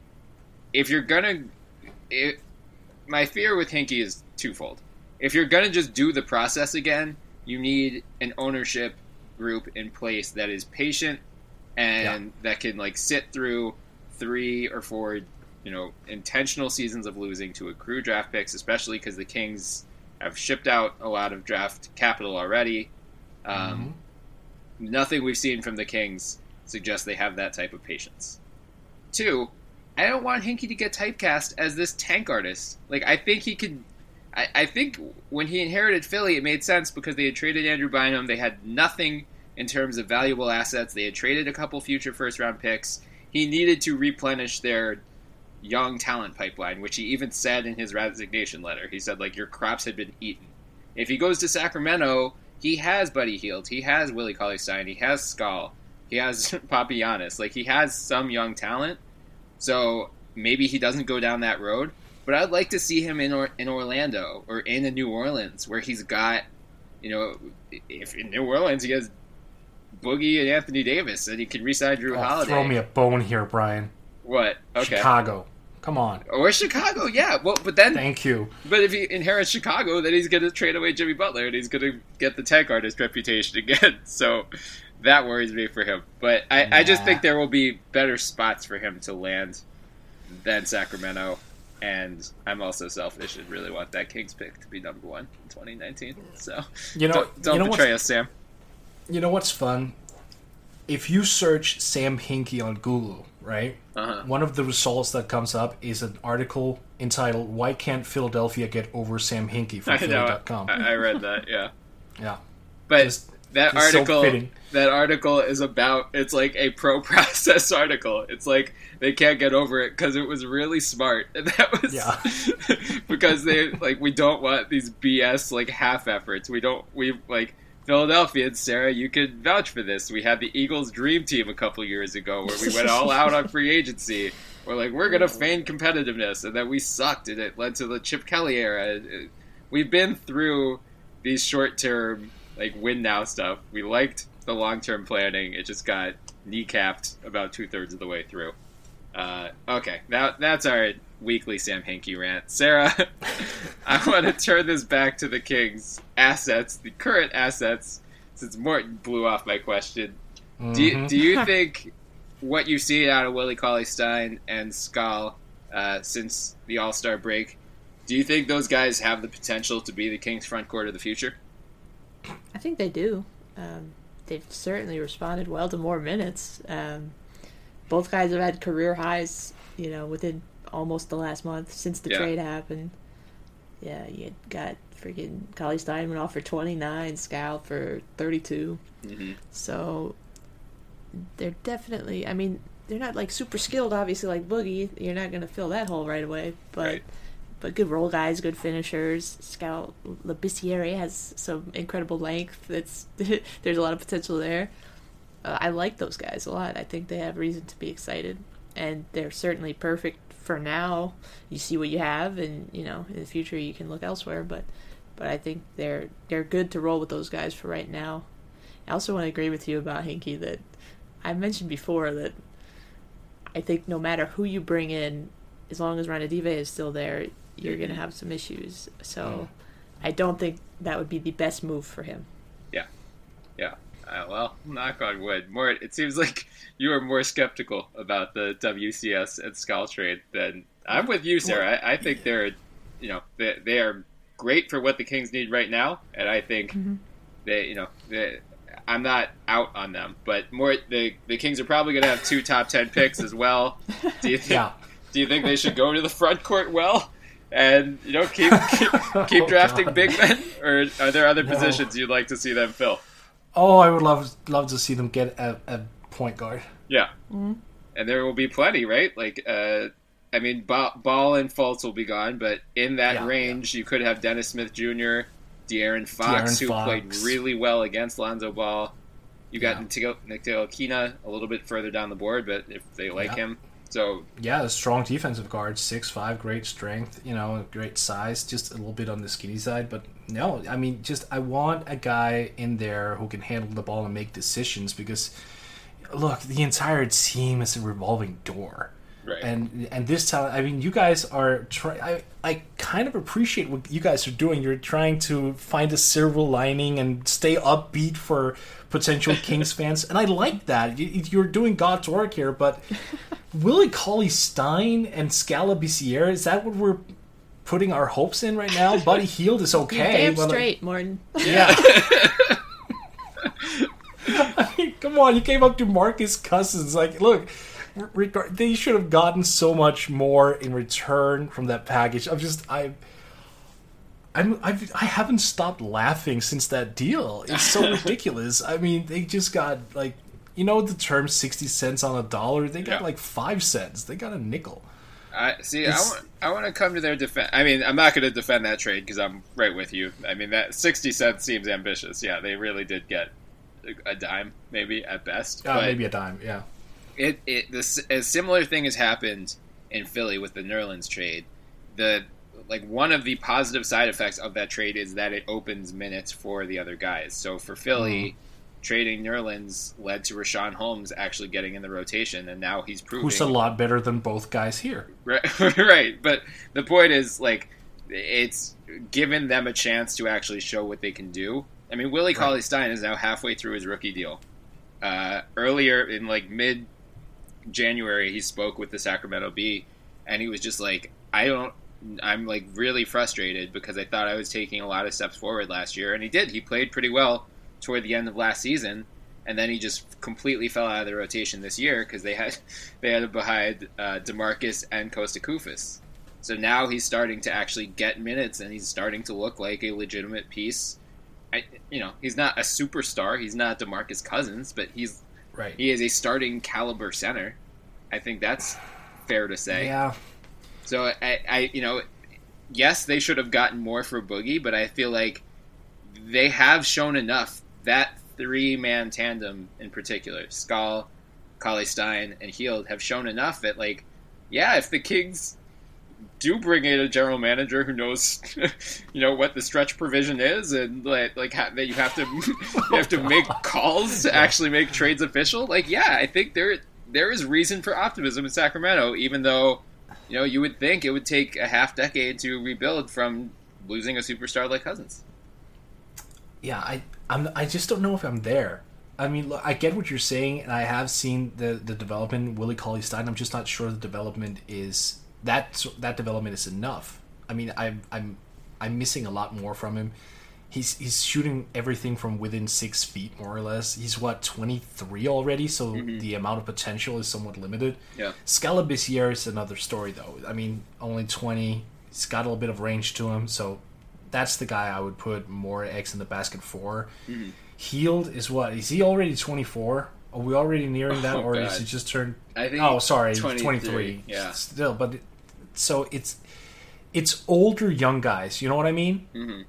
If you're gonna, it, my fear with Hinkie is twofold. If you're gonna just do the process again, you need an ownership group in place that is patient and yeah. that can like sit through three or four, you know, intentional seasons of losing to accrue draft picks, especially because the Kings have shipped out a lot of draft capital already. Um, mm-hmm. Nothing we've seen from the Kings suggests they have that type of patience. Two, I don't want Hinkie to get typecast as this tank artist. Like, I think he could... I, I think when he inherited Philly, it made sense because they had traded Andrew Bynum. They had nothing in terms of valuable assets. They had traded a couple future first-round picks. He needed to replenish their young talent pipeline, which he even said in his resignation letter. He said, like, your crops had been eaten. If he goes to Sacramento, he has Buddy Hield. He has Willie Cauley-Stein. He has Skal. He has Papagiannis. Like, he has some young talent. So maybe he doesn't go down that road. But I'd like to see him in or, in Orlando or in a New Orleans where he's got, you know, if in New Orleans he has Boogie and Anthony Davis and he can re-sign Drew oh, Holiday. Throw me a bone here, Brian. What? Okay. Chicago. Come on. Or Chicago, yeah. Well, but then... Thank you. But if he inherits Chicago, then he's going to trade away Jimmy Butler and he's going to get the tank artist reputation again. So that worries me for him. But I, nah. I just think there will be better spots for him to land than Sacramento. And I'm also selfish and really want that Kings pick to be number one in twenty nineteen. So you know, don't, don't you know betray us, Sam. You know what's fun? If you search Sam Hinkie on Google, right? Uh-huh. One of the results that comes up is an article entitled "Why Can't Philadelphia Get Over Sam Hinkie" from Philly dot com. I, I read that, yeah. Yeah. But just, that article so that article is about, it's like a pro process article. It's like they can't get over it because it was really smart. And that was yeah. because they like we don't want these B S like half efforts. We don't we like Philadelphia, Sarah, you could vouch for this. We had the Eagles dream team a couple years ago where we went all out on free agency. We're like, we're going to feign competitiveness, and then we sucked, and it led to the Chip Kelly era. We've been through these short-term, like, win-now stuff. We liked the long-term planning. It just got kneecapped about two-thirds of the way through. Uh, okay, now that's our weekly Sam Hinkie rant. Sarah, I want to turn this back to the Kings' assets, the current assets, since Morton blew off my question. Mm-hmm. Do you, do you think what you've seen out of Willie Cauley-Stein and Skal uh, since the All-Star break, do you think those guys have the potential to be the Kings' front court of the future? I think they do. Um, they've certainly responded well to more minutes. Um, both guys have had career highs, you know, within almost the last month since the yeah. trade happened. Yeah, you got freaking Cauley-Stein went off for twenty-nine, Skal for thirty-two. Mm-hmm. So they're definitely, I mean, they're not like super skilled, obviously, like Boogie. You're not going to fill that hole right away, but right. but good role guys, good finishers. Skal Labissiere has some incredible length. It's there's a lot of potential there. Uh, I like those guys a lot. I think they have reason to be excited, and they're certainly perfect for now. You see what you have, and you know in the future you can look elsewhere. But but I think they're they're good to roll with those guys for right now. I also want to agree with you about Hinkie that I mentioned before that I think no matter who you bring in, as long as Ronadive is still there, you're going to have some issues. So mm. I don't think that would be the best move for him. Yeah, yeah. Uh, well, knock on wood. More, it seems like you are more skeptical about the W C S and Skal trade than I'm with you, Sarah. I, I think they're, you know, they, they are great for what the Kings need right now, and I think mm-hmm. they, you know, they, I'm not out on them, but more the the Kings are probably going to have two top ten picks as well. Do you think? Yeah. Do you think they should go to the front court well? And you know, keep keep, keep drafting oh, big men, or are there other no. positions you'd like to see them fill? Oh, I would love love to see them get a, a point guard. Yeah, mm-hmm. And there will be plenty, right? Like, uh, I mean, Ball, Ball and Fultz will be gone, but in that yeah, range, yeah. you could have Dennis Smith Junior, De'Aaron Fox, De'Aaron who Fox. played really well against Lonzo Ball. You got yeah. Nikola Kina a little bit further down the board, but if they like yeah. him, So yeah, a strong defensive guard, six five, great strength, you know, great size, just a little bit on the skinny side. But no, I mean, just I want a guy in there who can handle the ball and make decisions because, look, the entire team is a revolving door. Right. And and this talent, I mean, you guys are try. I I kind of appreciate what you guys are doing. You're trying to find a silver lining and stay upbeat for potential Kings fans, and I like that. You, you're doing God's work here. But Willie Cauley-Stein and Scala Bissiere, is that what we're putting our hopes in right now? Buddy Hield is okay. You're damn but, straight, Morton. Yeah. I mean, come on, you came up to Marcus Cousins. Like, look. Regard, they should have gotten so much more in return from that package. I'm just I, I'm I've, I haven't stopped laughing since that deal. It's so ridiculous. I mean, they just got like, you know the term sixty cents on a dollar. They got yeah. like five cents. They got a nickel. I see. It's, I want. I want to come to their defense. I mean, I'm not going to defend that trade because I'm right with you. I mean, that sixty cents seems ambitious. Yeah, they really did get a dime, maybe at best. Uh, but maybe a dime. Yeah. It it this a similar thing has happened in Philly with the Nerlens trade. The like one of the positive side effects of that trade is that it opens minutes for the other guys. So for Philly, mm-hmm. trading Nerlens led to Rashawn Holmes actually getting in the rotation, and now he's proving who's a lot better than both guys here. Right, right. But the point is, like, it's given them a chance to actually show what they can do. I mean, Willie right. Cauley-Stein is now halfway through his rookie deal. Uh, earlier in like mid January, he spoke with the Sacramento Bee, and he was just like, I don't, I'm like really frustrated because I thought I was taking a lot of steps forward last year, and he did. He played pretty well toward the end of last season, and then he just completely fell out of the rotation this year because they had they had behind uh, DeMarcus and Costa Koufos. So now he's starting to actually get minutes, and he's starting to look like a legitimate piece. I, you know, he's not a superstar. He's not DeMarcus Cousins, but he's right. He is a starting caliber center. I think that's fair to say. Yeah. So I, I, you know, yes, they should have gotten more for Boogie, but I feel like they have shown enough. That three-man tandem in particular, Skal, Cauley-Stein, and Hield, have shown enough that, like, yeah, if the Kings do bring in a general manager who knows, you know, what the stretch provision is, and like, like ha- that you have to you have to make calls to actually make trades official. Like, yeah, I think there there is reason for optimism in Sacramento, even though, you know, you would think it would take a half decade to rebuild from losing a superstar like Cousins. Yeah, I I'm I just don't know if I'm there. I mean, look, I get what you're saying, and I have seen the the development. Willie Cauley-Stein, I'm just not sure the development is. That that development is enough. I mean, I'm I'm I'm missing a lot more from him. He's he's shooting everything from within six feet, more or less. He's what twenty-three already, so mm-hmm. the amount of potential is somewhat limited. Yeah. Scala Bissiere is another story, though. I mean, only twenty. He's got a little bit of range to him, so that's the guy I would put more eggs in the basket for. Mm-hmm. Hield is what? Is he already twenty-four? Are we already nearing that, oh, or God. is he just turned? I think oh, sorry, twenty-three. twenty-three. Yeah, still, but it, so it's it's older young guys. You know what I mean? Mm-hmm.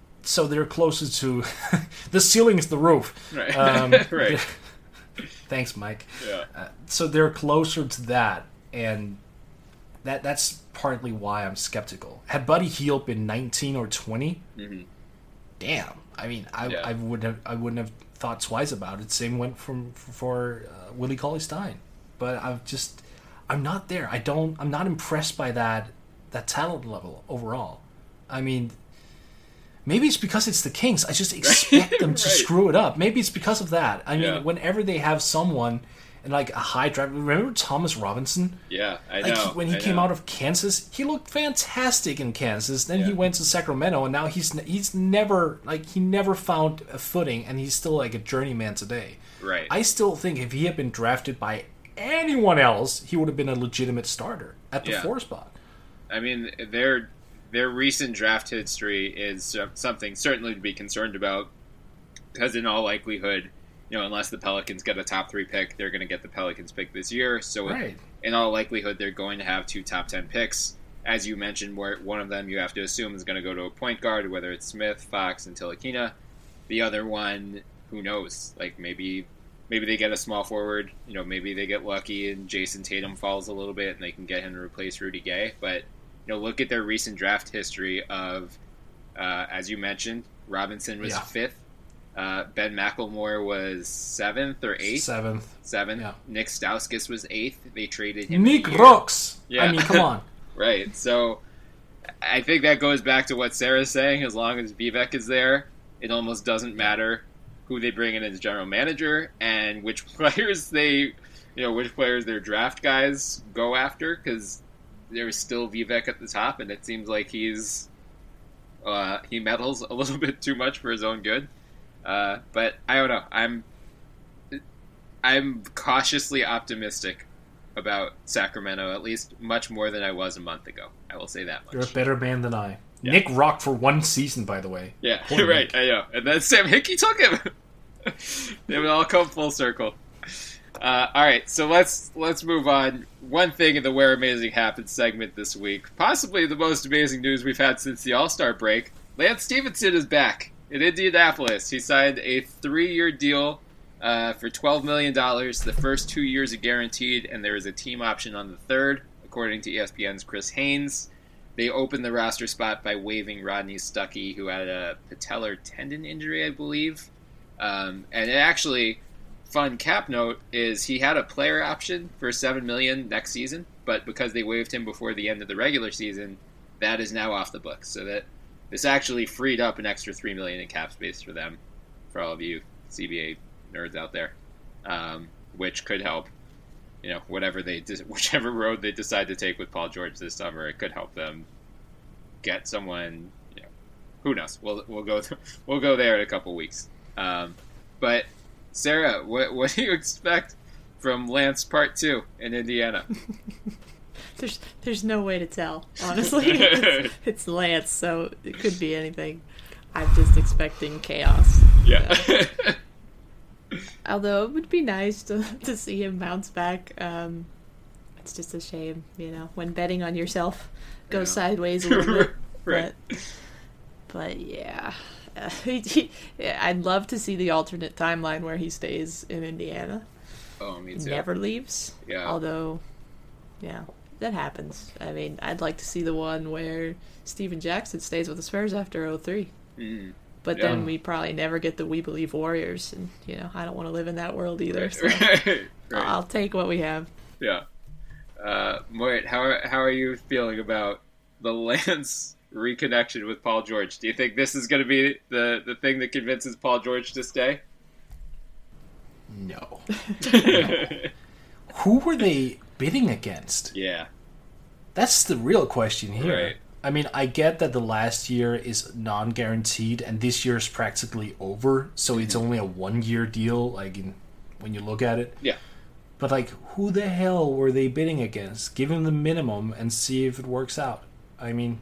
So they're closer to the ceiling is the roof. Right. Um, right. Thanks, Mike. Yeah. Uh, so they're closer to that, and that that's partly why I'm skeptical. Had Buddy Hield been nineteen or twenty, mm-hmm. damn. I mean, I yeah. I would have I wouldn't have thought twice about it. Same went from for uh, Willie Cauley-Stein, but I've just I'm not there. I don't. I'm not impressed by that that talent level overall. I mean, maybe it's because it's the Kings. I just expect them to right. screw it up. Maybe it's because of that. I mean, yeah. whenever they have someone and like a high drive. Remember Thomas Robinson? Yeah, I like know. He, when he I came know. out of Kansas, he looked fantastic in Kansas. Then Yeah. he went to Sacramento, and now he's he's never like he never found a footing, and he's still like a journeyman today. Right. I still think if he had been drafted by anyone else, he would have been a legitimate starter at the Yeah. four spot. I mean, their their recent draft history is uh, something certainly to be concerned about, because in all likelihood, you know, unless the Pelicans get a top three pick, they're going to get the Pelicans pick this year. So Right. in all likelihood, they're going to have two top ten picks. As you mentioned, where one of them you have to assume is going to go to a point guard, whether it's Smith, Fox, and Tilakina. The other one, who knows? Like maybe maybe they get a small forward. You know, maybe they get lucky and Jason Tatum falls a little bit and they can get him to replace Rudy Gay. But, you know, look at their recent draft history of, uh, as you mentioned, Robinson was Yeah. fifth. Uh, Ben McLemore was seventh or eighth. Seventh. Seventh. Yeah. Nick Stauskas was eighth. They traded him. Nick a year. Rocks. Yeah. I mean, come on. Right. So I think that goes back to what Sarah's saying. As long as Vivek is there, it almost doesn't matter who they bring in as general manager and which players they, you know, which players their draft guys go after, because there's still Vivek at the top, and it seems like he's uh, he meddles a little bit too much for his own good. Uh, but I don't know. I'm I'm cautiously optimistic about Sacramento, at least much more than I was a month ago. I will say that much. You're a better man than I. Yeah. Nick rocked for one season, by the way. Yeah, Poor right. Nick. I know. And then Sam Hickey took him. They would all come full circle. Uh, all right, so let's let's move on. One thing in the Where Amazing Happens segment this week, possibly the most amazing news we've had since the All-Star break. Lance Stevenson is back in Indianapolis. He signed a three-year deal uh, for twelve million dollars. The first two years are guaranteed, and there is a team option on the third, according to E S P N's Chris Haynes. They opened the roster spot by waiving Rodney Stuckey, who had a patellar tendon injury, I believe. Um, and it actually, fun cap note, is he had a player option for seven million dollars next season, but because they waived him before the end of the regular season, that is now off the books. So that this actually freed up an extra three million dollars in cap space for them, for all of you C B A nerds out there, um, which could help. You know, whatever they, whichever road they decide to take with Paul George this summer, it could help them get someone. You know, who knows? We'll we'll go th- we'll go there in a couple weeks. Um, but Sarah, what what do you expect from Lance Part Two in Indiana? There's there's no way to tell, honestly. it's, it's Lance, so it could be anything. I'm just expecting chaos. Yeah. Uh, although it would be nice to to see him bounce back. Um, it's just a shame, you know, when betting on yourself goes Yeah. sideways a little bit. Right. But, but yeah. Uh, I'd love to see the alternate timeline where he stays in Indiana. Oh, me too. Never leaves. Yeah. Although, yeah, that happens. I mean, I'd like to see the one where Steven Jackson stays with the Spurs after oh three. Mm. But Yeah. then we probably never get the We Believe Warriors, and, you know, I don't want to live in that world either. So Right. Right. I'll take what we have. Yeah. Uh, Moit, how are, how are you feeling about the Lance reconnection with Paul George? Do you think this is going to be the, the thing that convinces Paul George to stay? No. No. Who were they bidding against? Yeah. That's the real question here. Right. I mean, I get that the last year is non-guaranteed, and this year is practically over, so it's only a one-year deal, like, in, when you look at it. Yeah. But, like, who the hell were they bidding against? Give him the minimum and see if it works out. I mean,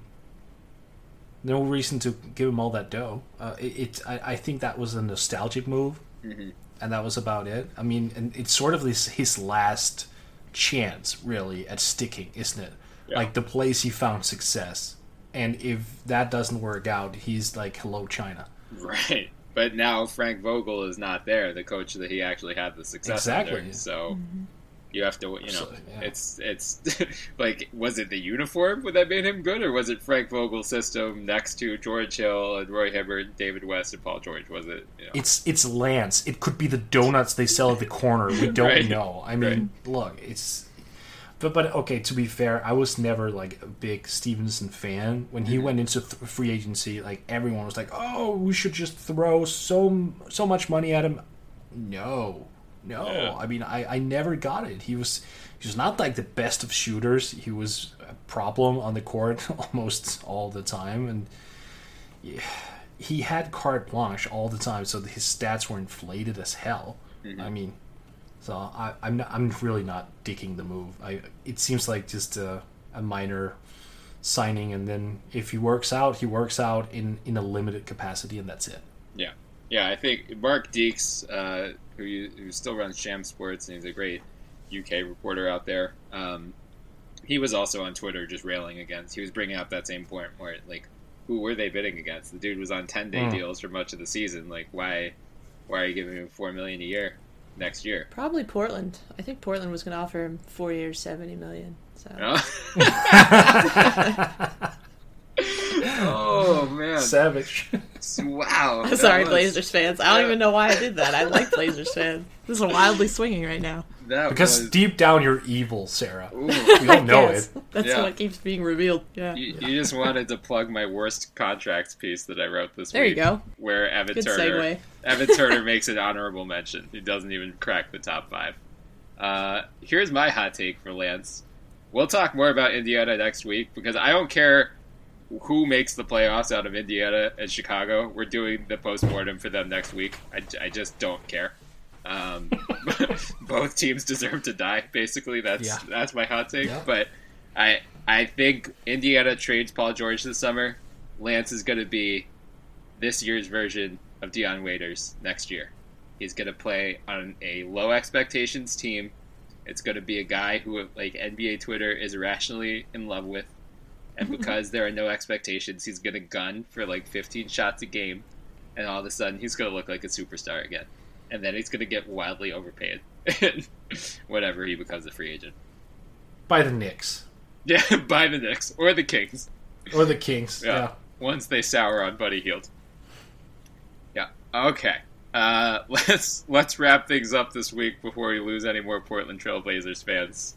no reason to give him all that dough. Uh, it, it I, I think that was a nostalgic move, Mm-hmm. and that was about it. I mean, and it's sort of his, his last chance, really, at sticking, isn't it? Yeah. Like, the place he found success. And if that doesn't work out, he's like, hello, China. Right. But now Frank Vogel is not there, the coach that he actually had the success Exactly. under. So Mm-hmm. you have to, you know, So, yeah. it's, it's like, was it the uniform that made him good, or was it Frank Vogel's system next to George Hill and Roy Hibbert, David West, and Paul George? Was it, you know? It's it's Lance. It could be the donuts they sell at the corner. We don't Right. know. I mean, look, it's... But, but okay, to be fair, I was never like a big Stevenson fan. When he Mhm. went into th- free agency, like everyone was like, "Oh, we should just throw so so much money at him." No, no. Yeah. I mean, I, I never got it. He was he was not like the best of shooters. He was a problem on the court almost all the time, and yeah, he had carte blanche all the time. So his stats were inflated as hell. Mhm. I mean. So I, I'm not, I'm really not digging the move. I it seems like just a, a minor signing, and then if he works out, he works out in, in a limited capacity, and that's it. Yeah. Yeah, I think Mark Deeks, uh, who, you, who still runs Sham Sports, and he's a great U K reporter out there, um, he was also on Twitter just railing against, he was bringing up that same point where, like, who were they bidding against? The dude was on ten-day Mm. deals for much of the season. Like, why why are you giving him four million dollars a year? next year. Probably Portland. I think Portland was going to offer him four years, seventy million. So. Oh, oh man, savage! Wow. Sorry, was... Blazers fans. I don't yeah. even know why I did that. I like Blazers fans. This is wildly swinging right now. That because was... deep down you're evil, Sarah. Ooh. We all know it. That's yeah. what keeps being revealed. Yeah. You, you just wanted to plug my worst contracts piece that I wrote this there week. There you go. Where Evan Good Turner, segue. Evan Turner makes an honorable mention. He doesn't even crack the top five. Uh, here's my hot take for Lance. We'll talk more about Indiana next week because I don't care who makes the playoffs out of Indiana and Chicago. We're doing the postmortem for them next week. I, I just don't care. Um, both teams deserve to die. Basically, that's yeah. that's my hot take. Yeah. But I I think Indiana trades Paul George this summer. Lance is going to be this year's version of Dion Waiters next year. He's going to play on a low expectations team. It's going to be a guy who, like, N B A Twitter is irrationally in love with. And because there are no expectations, he's going to gun for like fifteen shots a game. And all of a sudden, he's going to look like a superstar again. And then he's going to get wildly overpaid whenever he becomes a free agent. By the Knicks. Yeah, by the Knicks. Or the Kings. Or the Kings, yeah. yeah. Once they sour on Buddy Hield. Yeah, okay. Uh, let's let's wrap things up this week before we lose any more Portland Trail Blazers fans.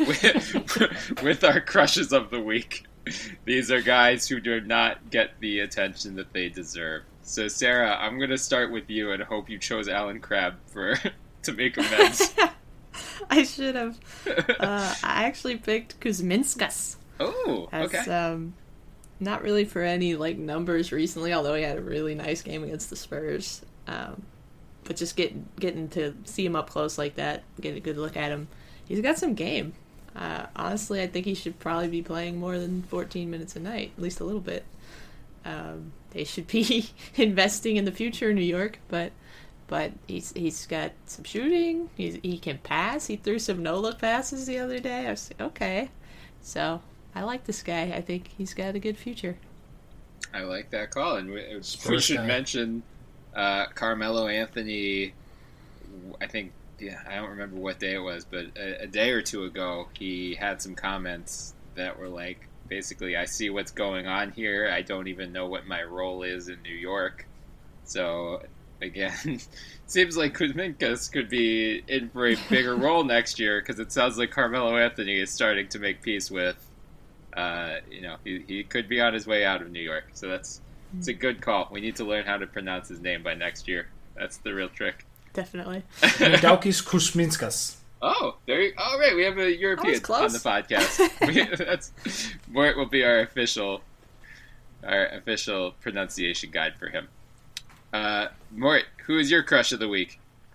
with, with our crushes of the week. These are guys who do not get the attention that they deserve. So, Sarah, I'm going to start with you and hope you chose Alan Crabb for to make amends. I should have. Uh, I actually picked Kuzminskas. Oh, okay. As, um, not really for any like numbers recently, although he had a really nice game against the Spurs. Um, but just getting getting to see him up close like that, get a good look at him. He's got some game. Uh, honestly, I think he should probably be playing more than fourteen minutes a night, at least a little bit. Um, they should be investing in the future in New York, but but he's he's got some shooting. He's, he can pass. He threw some no-look passes the other day. I was like, okay. So I like this guy. I think he's got a good future. I like that call. And we, we should guy. mention uh, Carmelo Anthony, I think, yeah, I don't remember what day it was, but a, a day or two ago, he had some comments that were like, basically, I see what's going on here. I don't even know what my role is in New York. So, again, seems like Kuzminskas could be in for a bigger role next year because it sounds like Carmelo Anthony is starting to make peace with, uh, you know, he, he could be on his way out of New York. So that's it's a good call. We need to learn how to pronounce his name by next year. That's the real trick. Definitely. Daukis Kuzminskas. Oh, there you, all right. We have a European on the podcast. we, that's Mort will be our official, our official pronunciation guide for him. Uh, Mort, who is your crush of the week?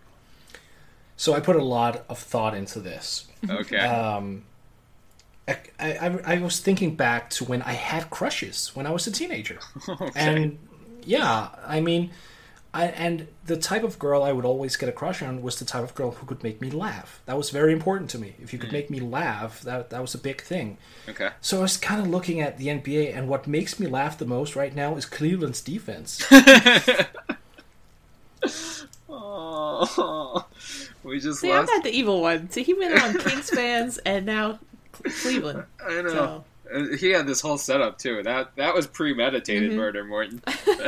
So I put a lot of thought into this. Okay. Um, I, I I was thinking back to when I had crushes when I was a teenager, okay. and yeah, I mean. I, and the type of girl I would always get a crush on was the type of girl who could make me laugh. That was very important to me. If you could mm. make me laugh, that that was a big thing. Okay. So I was kind of looking at the N B A, and what makes me laugh the most right now is Cleveland's defense. Oh, we just See, lost. I'm not the evil one. See, he went on Kings fans and now Cleveland. I know. So. He had this whole setup too. That that was premeditated mm-hmm. murder, Morton.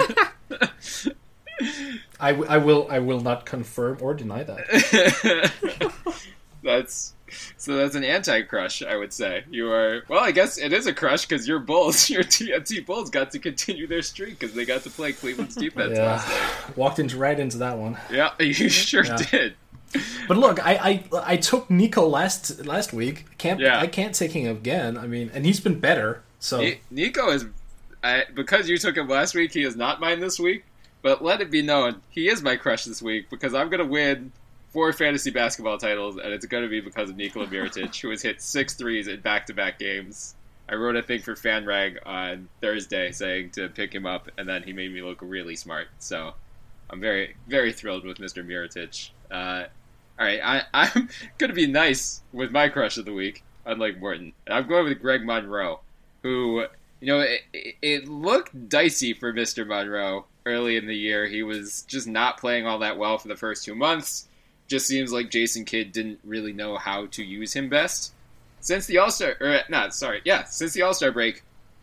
I, w- I will I will not confirm or deny that. That's so that's an anti-crush, I would say. You are well. I guess it is a crush because your Bulls, your T N T Bulls, got to continue their streak because they got to play Cleveland's defense yeah. last night. Walked into right into that one. Yeah, you sure yeah. did. But look, I, I I took Nico last last week. Can't yeah. I can't take him again. I mean, and he's been better. So Ni- Nico is I, because you took him last week. He is not mine this week. But let it be known, he is my crush this week because I'm going to win four fantasy basketball titles, and it's going to be because of Nikola Mirotic, who has hit six threes in back-to-back games. I wrote a thing for FanRag on Thursday saying to pick him up, and then he made me look really smart. So I'm very, very thrilled with Mister Mirotic. Uh, all right, I, I'm going to be nice with my crush of the week, unlike Morton. I'm going with Greg Monroe, who, you know, it, it looked dicey for Mister Monroe. Early in the year, he was just not playing all that well for the first two months. just seems like Jason Kidd didn't really know how to use him best. Since the All-Star, or not, sorry, yeah, since the All-Star break,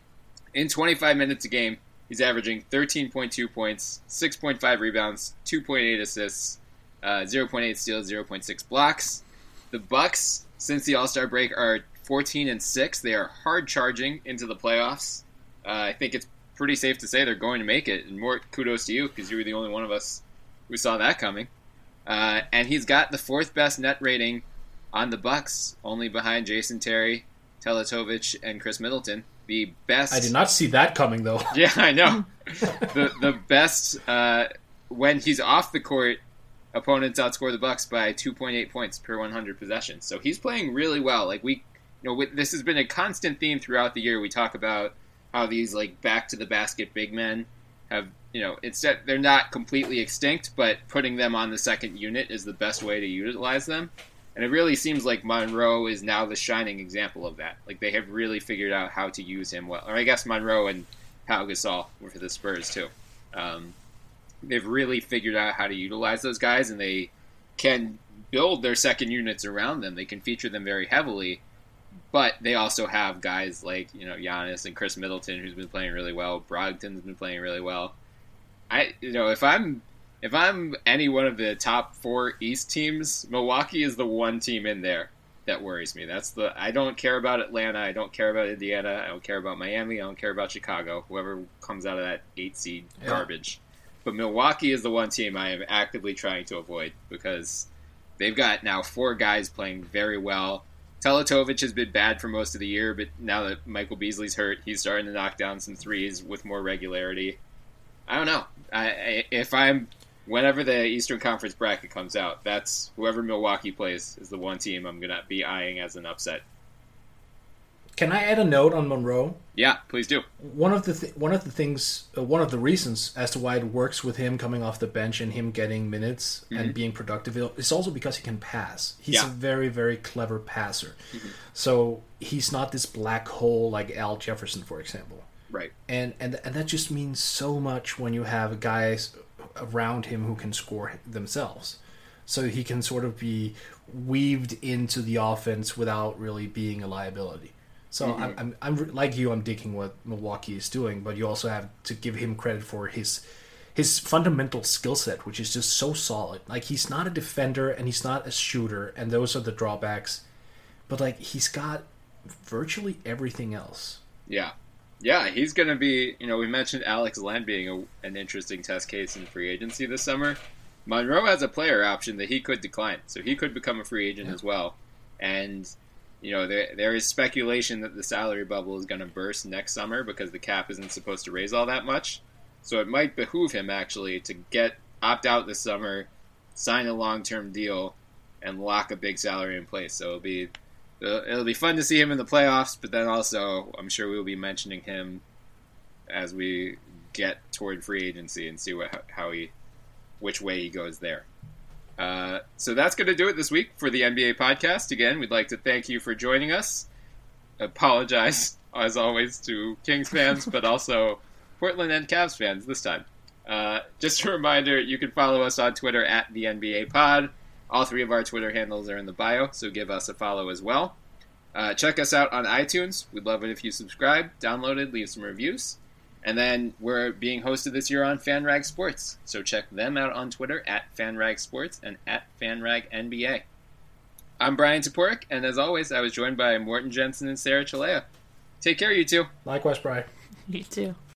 in twenty-five minutes a game, he's averaging thirteen point two points, six point five rebounds, two point eight assists, uh, zero point eight steals, zero point six blocks. The Bucks, since the All-Star break, are fourteen and six. They are hard charging into the playoffs. Uh, I think it's pretty safe to say they're going to make it, and more kudos to you because you were the only one of us who saw that coming. Uh, and he's got the fourth best net rating on the Bucks, only behind Jason Terry, Teletovic, and Chris Middleton. The best. I did not see that coming, though. Yeah, I know. the the best uh, when he's off the court, opponents outscore the Bucks by two point eight points per one hundred possessions. So he's playing really well. Like we, you know, with, this has been a constant theme throughout the year. We talk about how these like back to the basket big men have, you know, instead they're not completely extinct, but putting them on the second unit is the best way to utilize them. And it really seems like Monroe is now the shining example of that. Like they have really figured out how to use him well. Or I guess Monroe and Pau Gasol were for the Spurs too. Um, they've really figured out how to utilize those guys, and they can build their second units around them. They can feature them very heavily. But they also have guys like, you know, Giannis and Chris Middleton, who's been playing really well. Brogdon's been playing really well. I, you know, if I'm if I'm any one of the top four East teams, Milwaukee is the one team in there that worries me. That's the I don't care about Atlanta. I don't care about Indiana. I don't care about Miami. I don't care about Chicago. Whoever comes out of that eight seed yeah. garbage. But Milwaukee is the one team I am actively trying to avoid because they've got now four guys playing very well. Teletovic has been bad for most of the year, but now that Michael Beasley's hurt, he's starting to knock down some threes with more regularity. I don't know. I, I, if I'm, whenever the Eastern Conference bracket comes out, that's whoever Milwaukee plays is the one team I'm going to be eyeing as an upset. Can I add a note on Monroe? Yeah, please do. One of the th- one of the things, uh, one of the reasons as to why it works with him coming off the bench and him getting minutes mm-hmm. and being productive is also because he can pass. He's yeah. a very, very clever passer. Mm-hmm. So he's not this black hole like Al Jefferson, for example. Right. And and and that just means so much when you have guys around him who can score themselves. So he can sort of be weaved into the offense without really being a liability. So mm-hmm. I'm, I'm, I'm like you. I'm digging what Milwaukee is doing, but you also have to give him credit for his his fundamental skill set, which is just so solid. Like he's not a defender and he's not a shooter, and those are the drawbacks. But like he's got virtually everything else. Yeah, yeah. He's going to be. You know, we mentioned Alex Len being a, an interesting test case in free agency this summer. Monroe has a player option that he could decline, so he could become a free agent yeah. as well, and. You know, there there is speculation that the salary bubble is going to burst next summer because the cap isn't supposed to raise all that much. So it might behoove him, actually, to get opt out this summer, sign a long-term deal, and lock a big salary in place. So it'll be it'll be fun to see him in the playoffs, but then also I'm sure we'll be mentioning him as we get toward free agency and see what how he which way he goes there. Uh, so that's going to do it this week for the N B A podcast. Again, we'd like to thank you for joining us. Apologize, as always, to Kings fans, but also Portland and Cavs fans this time. Uh, just a reminder, you can follow us on Twitter at the N B A pod. All three of our Twitter handles are in the bio, so give us a follow as well. Uh, check us out on iTunes. We'd love it if you subscribe, download it, leave some reviews. And then we're being hosted this year on FanRag Sports. So check them out on Twitter at FanRag Sports and at FanRag N B A. I'm Brian Toporek, and as always, I was joined by Morten Jensen and Sarah Chalea. Take care, you two. Likewise, Brian. You too.